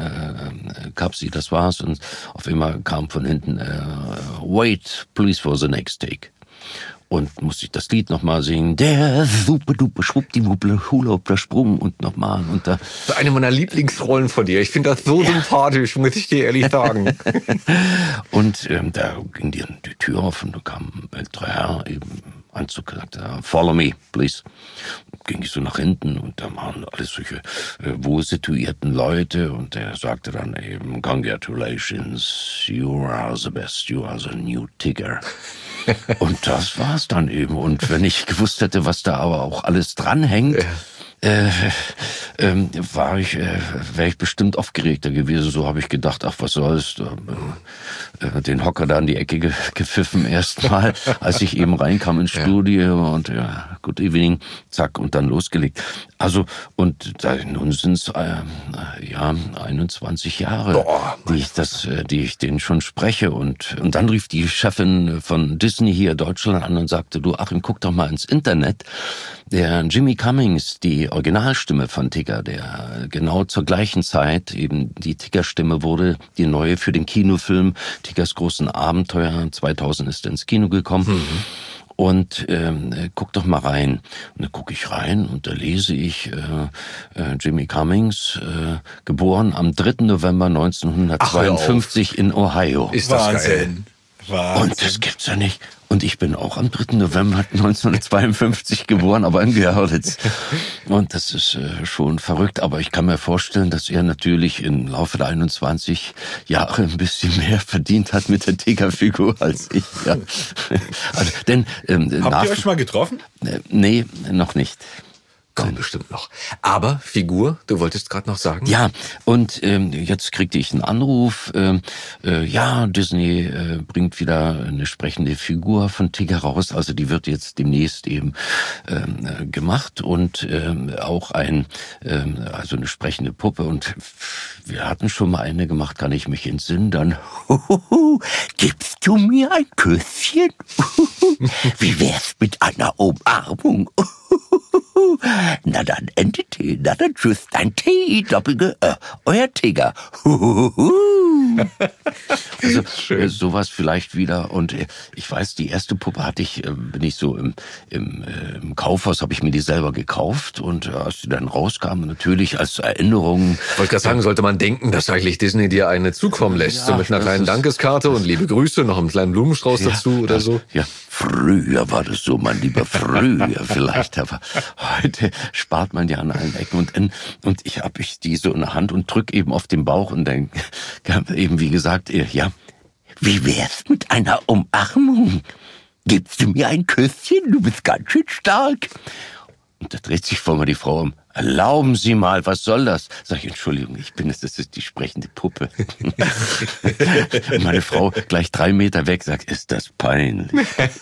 C: äh, Kapsi, das war's. Und auf einmal kam von hinten, äh, wait, please for the next take. Und musste ich das Lied nochmal singen. Der super duper schwuppdiwupple Hula der Sprung und nochmal. Und da
A: Das ist eine meiner Lieblingsrollen von dir. Ich finde das so ja. sympathisch, muss ich dir ehrlich sagen.
C: Und ähm, da ging die, die Tür auf und da kam ein älterer Herr eben Anzug gesagt, follow me, please. Ging ich so nach hinten und da waren alles solche äh, wohl situierten Leute und der sagte dann eben, congratulations, you are the best, you are the new Tigger. Und das war's dann eben. Und wenn ich gewusst hätte, was da aber auch alles dranhängt, ja. Äh, ähm, war ich, äh, wäre ich bestimmt aufgeregter gewesen. So habe ich gedacht, ach, was soll's. Äh, den Hocker da in die Ecke ge- gepfiffen erstmal, als ich eben reinkam ins ja. Studio und ja, good evening, zack, und dann losgelegt. Also, und da, nun sind's äh, ja einundzwanzig Jahre, Boah, die ich das, äh, die ich den schon spreche. Und, und dann rief die Chefin von Disney hier Deutschland an und sagte, du Achim, guck doch mal ins Internet. Der Jimmy Cummings, die Originalstimme von Tigger, der genau zur gleichen Zeit eben die Tigger-Stimme wurde, die neue für den Kinofilm Tiggers großen Abenteuer. zweitausend ist er ins Kino gekommen. Mhm. Und ähm, guck doch mal rein. Und dann gucke ich rein und da lese ich äh, äh, Jimmy Cummings, äh, geboren am dritten November neunzehnhundertzweiundfünfzig in Ohio.
A: Ist das Wahnsinn. Geil.
D: Wahnsinn.
C: Und das gibt's ja nicht. Und ich bin auch am dritten November neunzehnhundertzweiundfünfzig geboren, aber in Görlitz. Und das ist äh, schon verrückt. Aber ich kann mir vorstellen, dass er natürlich im Laufe der einundzwanzig Jahre ein bisschen mehr verdient hat mit der Tigerfigur als ich. Ja. Also, denn, ähm,
D: Habt
C: nach,
D: ihr euch mal getroffen?
C: Äh, nee, noch nicht.
A: Kommt bestimmt noch. Aber Figur, du wolltest gerade noch sagen?
C: Ja, und ähm, jetzt kriegte ich einen Anruf, ähm, äh, ja, Disney äh, bringt wieder eine sprechende Figur von Tigger raus, also die wird jetzt demnächst eben ähm, äh, gemacht und ähm, auch ein, ähm, also eine sprechende Puppe und wir hatten schon mal eine gemacht, kann ich mich entsinnen, dann, huhuhu, gibst du mir ein Küsschen? Wie wär's mit einer Umarmung? Na dann, N T T, na dann tschüss, dein T, Doppelge, äh, euer Tiger. Also äh, sowas vielleicht wieder. Und äh, ich weiß, die erste Puppe hatte ich, äh, bin ich so im, im, äh, im Kaufhaus, habe ich mir die selber gekauft. Und äh, als die dann rauskam, natürlich als Erinnerung.
A: Ich wollte gerade sagen, sollte man denken, dass eigentlich Disney dir eine zukommen lässt, ja, so mit einer kleinen Dankeskarte und liebe Grüße, noch einen kleinen Blumenstrauß ja, dazu oder
C: das,
A: so.
C: Ja, früher war das so, mein Lieber, früher vielleicht, aber heute spart man ja an allen Ecken. Und, und ich habe ich die so in der Hand und drück eben auf den Bauch und dann eben, wie gesagt, ja, wie wär's mit einer Umarmung? Gibst du mir ein Küsschen? Du bist ganz schön stark. Und da dreht sich vor mir die Frau um. Erlauben Sie mal, was soll das? Sag ich, Entschuldigung, ich bin es, das ist die sprechende Puppe. Und meine Frau gleich drei Meter weg sagt, ist das peinlich.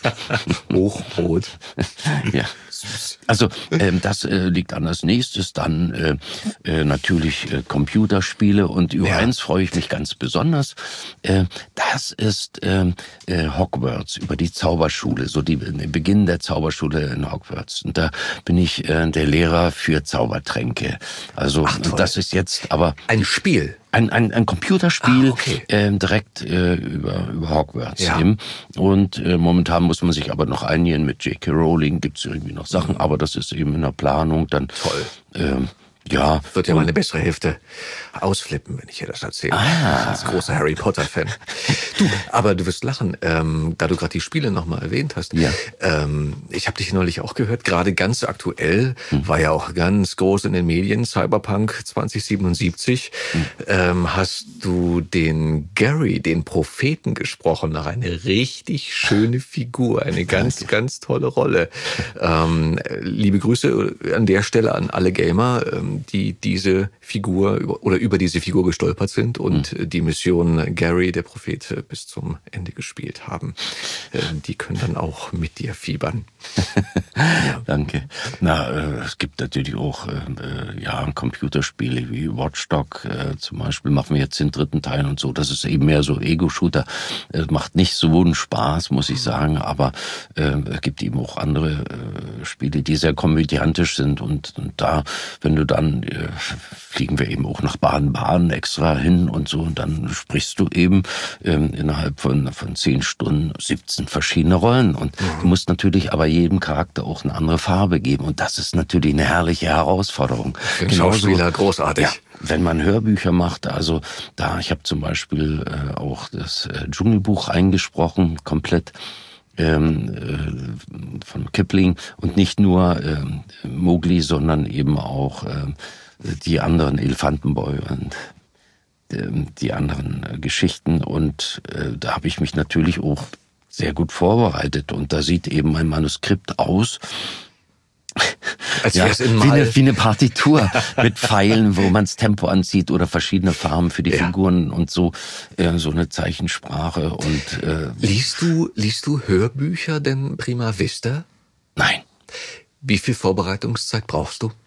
A: Hochrot.
C: Ja. Also ähm, das äh, liegt an als nächstes, dann äh, äh, natürlich äh, Computerspiele und über ja. eins freue ich mich ganz besonders. Äh, das ist äh, äh, Hogwarts, über die Zauberschule, so die der Beginn der Zauberschule in Hogwarts. Und da bin ich äh, der Lehrer für Zaubertränke. Also Ach, das ist jetzt aber
A: ein Spiel.
C: Ein, ein, ein Computerspiel,
A: ah, okay.
C: äh, direkt äh, über, über Hogwarts
A: ja.
C: eben. Und äh, momentan muss man sich aber noch einigen mit J K Rowling, gibt's irgendwie noch Sachen, aber das ist eben in der Planung. Dann
A: toll.
C: Ähm, ja.
A: Wird ja meine bessere Hälfte ausflippen, wenn ich dir das erzähle.
C: Ah.
A: Als großer Harry Potter-Fan. Du, aber du wirst lachen, ähm, da du gerade die Spiele nochmal erwähnt hast.
C: Ja.
A: Ähm, ich habe dich neulich auch gehört, gerade ganz aktuell, hm. war ja auch ganz groß in den Medien, Cyberpunk zwanzig siebenundsiebzig. Hm. Ähm, hast du den Gary, den Propheten, gesprochen, nach einer richtig schöne Figur, eine ganz, Danke. ganz tolle Rolle. Ähm, liebe Grüße an der Stelle an alle Gamer, ähm, die diese Figur oder über diese Figur gestolpert sind und mhm. die Mission Gary, der Prophet, bis zum Ende gespielt haben. Die können dann auch mit dir fiebern.
C: Ja. Danke. Na, äh, es gibt natürlich auch äh, ja Computerspiele wie Watchdog äh, zum Beispiel, machen wir jetzt den dritten Teil und so. Das ist eben mehr so Ego-Shooter. Es macht nicht so einen Spaß, muss ich sagen, aber äh, es gibt eben auch andere äh, Spiele, die sehr komödiantisch sind und, und da, wenn du dann äh, fliegen wir eben auch nach Baden-Baden extra hin und so und dann sprichst du eben ähm, innerhalb von von zehn Stunden siebzehn verschiedene Rollen und mhm. du musst natürlich aber jedem Charakter auch eine andere Farbe geben und das ist natürlich eine herrliche Herausforderung.
A: Für den Schauspieler großartig.
C: Ja, wenn man Hörbücher macht, also da, ich habe zum Beispiel äh, auch das äh, Dschungelbuch eingesprochen, komplett ähm, äh, von Kipling und nicht nur äh, Mowgli, sondern eben auch äh, die anderen Elefantenboy und äh, die anderen äh, Geschichten und äh, da habe ich mich natürlich auch sehr gut vorbereitet und da sieht eben mein Manuskript aus,
A: als
C: ja,
A: wär's in
C: wie, eine, wie eine Partitur mit Pfeilen, wo man das Tempo anzieht oder verschiedene Farben für die ja. Figuren und so äh, so eine Zeichensprache und äh,
A: liest du liest du Hörbücher denn prima vista?
C: Nein.
A: Wie viel Vorbereitungszeit brauchst du?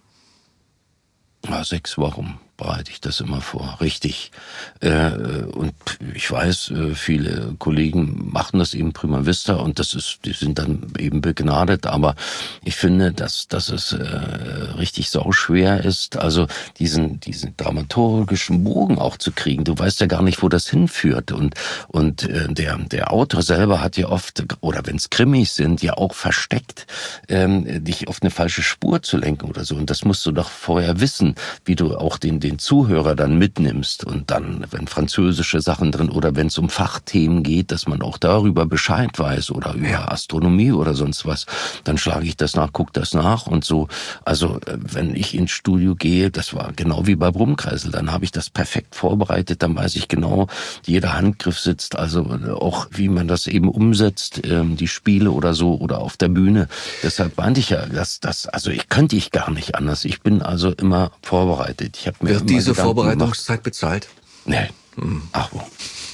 C: Ja, sechs Wochen bereite ich das immer vor, richtig. Äh, und ich weiß, viele Kollegen machen das eben prima vista und das ist, die sind dann eben begnadet, aber ich finde, dass, dass es äh, richtig sauschwer ist, also diesen, diesen dramaturgischen Bogen auch zu kriegen. Du weißt ja gar nicht, wo das hinführt und, und äh, der, der Autor selber hat ja oft, oder wenn es Krimis sind, ja auch versteckt, ähm, dich auf eine falsche Spur zu lenken oder so und das musst du doch vorher wissen, wie du auch den den Zuhörer dann mitnimmst und dann, wenn französische Sachen drin oder wenn es um Fachthemen geht, dass man auch darüber Bescheid weiß oder über ja. Astronomie oder sonst was, dann schlage ich das nach, gucke das nach und so. Also wenn ich ins Studio gehe, das war genau wie bei Brummkreisel, dann habe ich das perfekt vorbereitet, dann weiß ich genau, jeder Handgriff sitzt, also auch wie man das eben umsetzt, die Spiele oder so oder auf der Bühne. Deshalb meinte ich ja, dass das, also ich könnte ich gar nicht anders. Ich bin also immer vorbereitet. Ich habe mir
A: Wird diese Gedanken Vorbereitungszeit gemacht. Bezahlt?
C: Nee. Hm. Ach wo.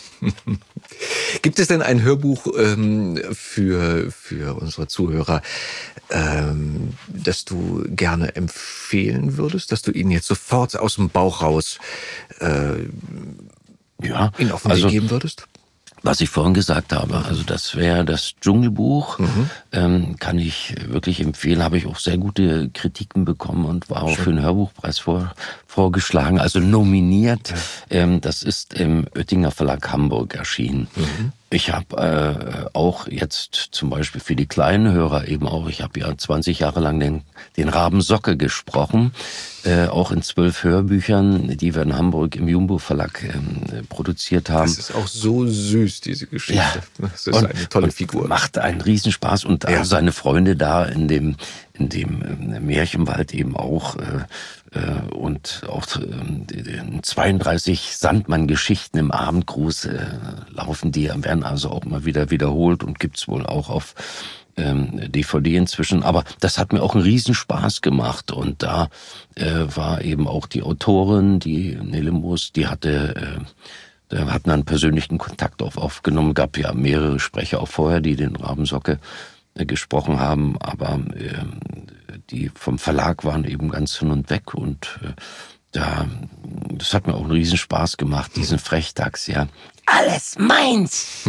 A: Gibt es denn ein Hörbuch ähm, für für unsere Zuhörer, ähm, das du gerne empfehlen würdest, dass du ihnen jetzt sofort aus dem Bauch raus äh, ja, ihnen auf den also, Weg geben würdest?
C: Was ich vorhin gesagt habe, also das wäre das Dschungelbuch, mhm. ähm, kann ich wirklich empfehlen, habe ich auch sehr gute Kritiken bekommen und war auch Schön. Für den Hörbuchpreis vor, vorgeschlagen, also nominiert. Ja. Ähm, das ist im Oettinger Verlag Hamburg erschienen. Mhm. Ich habe äh, auch jetzt zum Beispiel für die kleinen Hörer eben auch, ich habe ja zwanzig Jahre lang den, den Raben Socke gesprochen, äh, auch in zwölf Hörbüchern, die wir in Hamburg im Jumbo Verlag äh, produziert haben.
A: Das ist auch so süß, diese Geschichte. Ja. Das ist
C: und,
A: eine tolle Figur.
C: Macht einen Riesenspaß und ja. seine Freunde da in dem in dem äh, Märchenwald eben auch äh, äh, und auch äh, zweiunddreißig Sandmann-Geschichten im Abendgruß äh, laufen, die werden also auch mal wieder wiederholt und gibt's wohl auch auf ähm, D V D inzwischen. Aber das hat mir auch einen Riesenspaß gemacht und da äh, war eben auch die Autorin, die Nele Moos, die hatte äh, da hatten einen persönlichen Kontakt auf, aufgenommen, gab ja mehrere Sprecher auch vorher, die den Rabensocke gesprochen haben, aber äh, die vom Verlag waren eben ganz hin und weg und äh, da, das hat mir auch einen Riesenspaß gemacht, diesen Frechdachs, ja. Alles meins!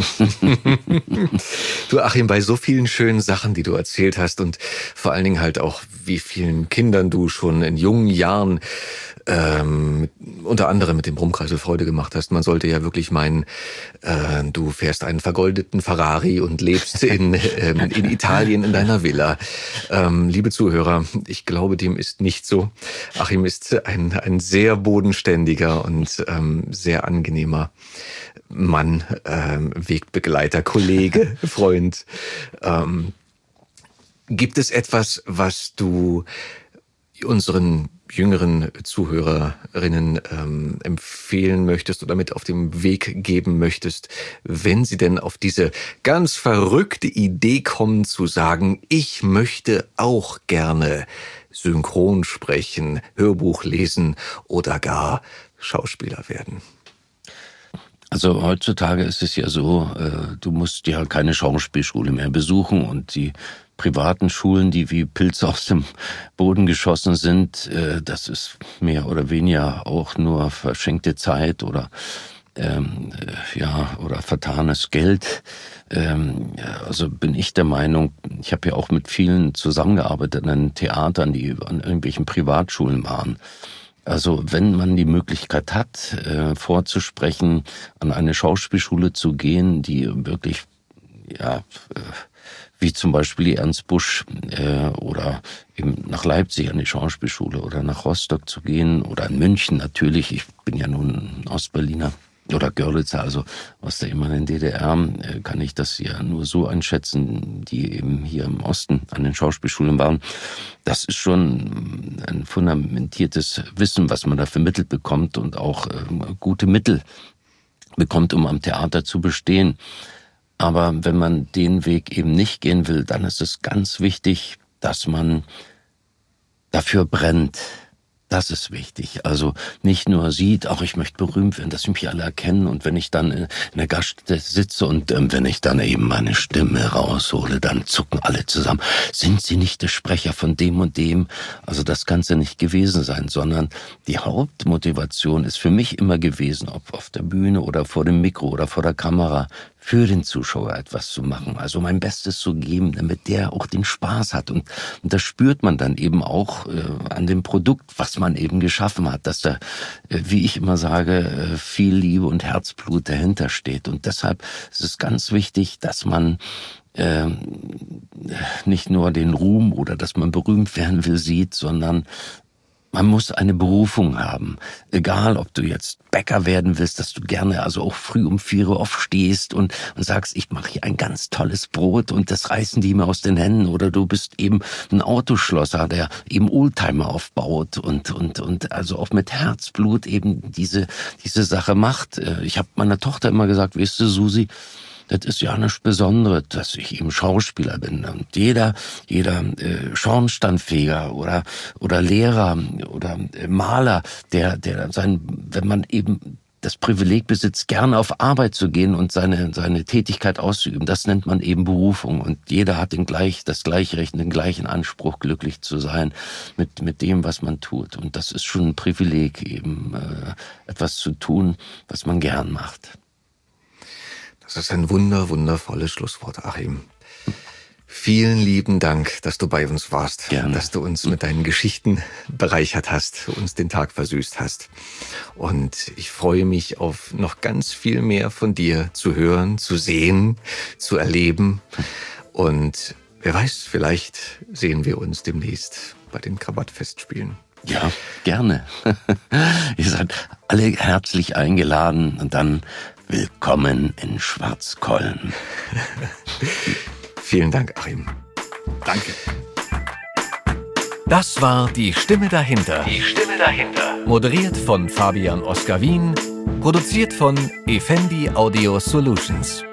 A: Du Achim, bei so vielen schönen Sachen, die du erzählt hast und vor allen Dingen halt auch, wie vielen Kindern du schon in jungen Jahren ähm, unter anderem mit dem Brummkreisel Freude gemacht hast. Man sollte ja wirklich meinen, äh, du fährst einen vergoldeten Ferrari und lebst in, ähm, in Italien in deiner Villa. Ähm, liebe Zuhörer, ich glaube, dem ist nicht so. Achim ist ein, ein sehr bodenständiger und ähm, sehr angenehmer Mann, ähm, Wegbegleiter, Kollege, Freund. Ähm, gibt es etwas, was du unseren jüngeren Zuhörerinnen ähm, empfehlen möchtest oder mit auf den Weg geben möchtest, wenn sie denn auf diese ganz verrückte Idee kommen zu sagen, ich möchte auch gerne synchron sprechen, Hörbuch lesen oder gar Schauspieler werden?
C: Also heutzutage ist es ja so, äh, du musst ja keine Schauspielschule mehr besuchen und die privaten Schulen, die wie Pilze aus dem Boden geschossen sind, äh, das ist mehr oder weniger auch nur verschenkte Zeit oder ähm, äh, ja oder vertanes Geld. Ähm, ja, also bin ich der Meinung, ich habe ja auch mit vielen zusammengearbeitet an Theatern, die an irgendwelchen Privatschulen waren. Also wenn man die Möglichkeit hat, äh, vorzusprechen, an eine Schauspielschule zu gehen, die wirklich, ja, äh, wie zum Beispiel die Ernst Busch äh, oder eben nach Leipzig an die Schauspielschule oder nach Rostock zu gehen oder in München natürlich, ich bin ja nun Ostberliner oder Görlitzer, also aus der ehemaligen D D R, äh, kann ich das ja nur so einschätzen, die eben hier im Osten an den Schauspielschulen waren. Das ist schon ein fundamentiertes Wissen, was man da vermittelt bekommt und auch äh, gute Mittel bekommt, um am Theater zu bestehen. Aber wenn man den Weg eben nicht gehen will, dann ist es ganz wichtig, dass man dafür brennt. Das ist wichtig. Also nicht nur sieht, auch ich möchte berühmt werden, dass mich alle erkennen. Und wenn ich dann in der Gaststätte sitze und ähm, wenn ich dann eben meine Stimme raushole, dann zucken alle zusammen. Sind Sie nicht der Sprecher von dem und dem? Also das kann es ja nicht gewesen sein, sondern die Hauptmotivation ist für mich immer gewesen, ob auf der Bühne oder vor dem Mikro oder vor der Kamera, für den Zuschauer etwas zu machen, also mein Bestes zu geben, damit der auch den Spaß hat. Und, und das spürt man dann eben auch äh, an dem Produkt, was man eben geschaffen hat, dass da, äh, wie ich immer sage, äh, viel Liebe und Herzblut dahinter steht. Und deshalb ist es ganz wichtig, dass man äh, nicht nur den Ruhm oder dass man berühmt werden will sieht, sondern Man muss eine Berufung haben. Egal, ob du jetzt Bäcker werden willst, dass du gerne also auch früh um vier Uhr aufstehst und, und sagst, ich mache hier ein ganz tolles Brot und das reißen die mir aus den Händen. Oder du bist eben ein Autoschlosser, der eben Oldtimer aufbaut und, und, und also auch mit Herzblut eben diese, diese Sache macht. Ich habe meiner Tochter immer gesagt, weißt du, Susi, das ist ja nichts Besonderes, dass ich eben Schauspieler bin. Und jeder, jeder äh, Schornsteinfeger oder oder Lehrer oder äh, Maler, der, der sein, wenn man eben das Privileg besitzt, gerne auf Arbeit zu gehen und seine seine Tätigkeit auszuüben, das nennt man eben Berufung. Und jeder hat den gleich das gleiche Recht, den gleichen Anspruch, glücklich zu sein mit mit dem, was man tut. Und das ist schon ein Privileg, eben äh, etwas zu tun, was man gern macht.
A: Das ist ein wunder, wundervolles Schlusswort, Achim. Vielen lieben Dank, dass du bei uns warst.
C: Gerne.
A: Dass du uns mit deinen Geschichten bereichert hast, uns den Tag versüßt hast. Und ich freue mich auf noch ganz viel mehr von dir zu hören, zu sehen, zu erleben. Und wer weiß, vielleicht sehen wir uns demnächst bei den Krawattfestspielen.
C: Ja, gerne. Ihr seid alle herzlich eingeladen und dann willkommen in Schwarzkolln.
A: Vielen Dank, Achim.
D: Danke.
E: Das war Die Stimme dahinter. Die Stimme dahinter. Moderiert von Fabian Oskar Wien. Produziert von Effendi Audio Solutions.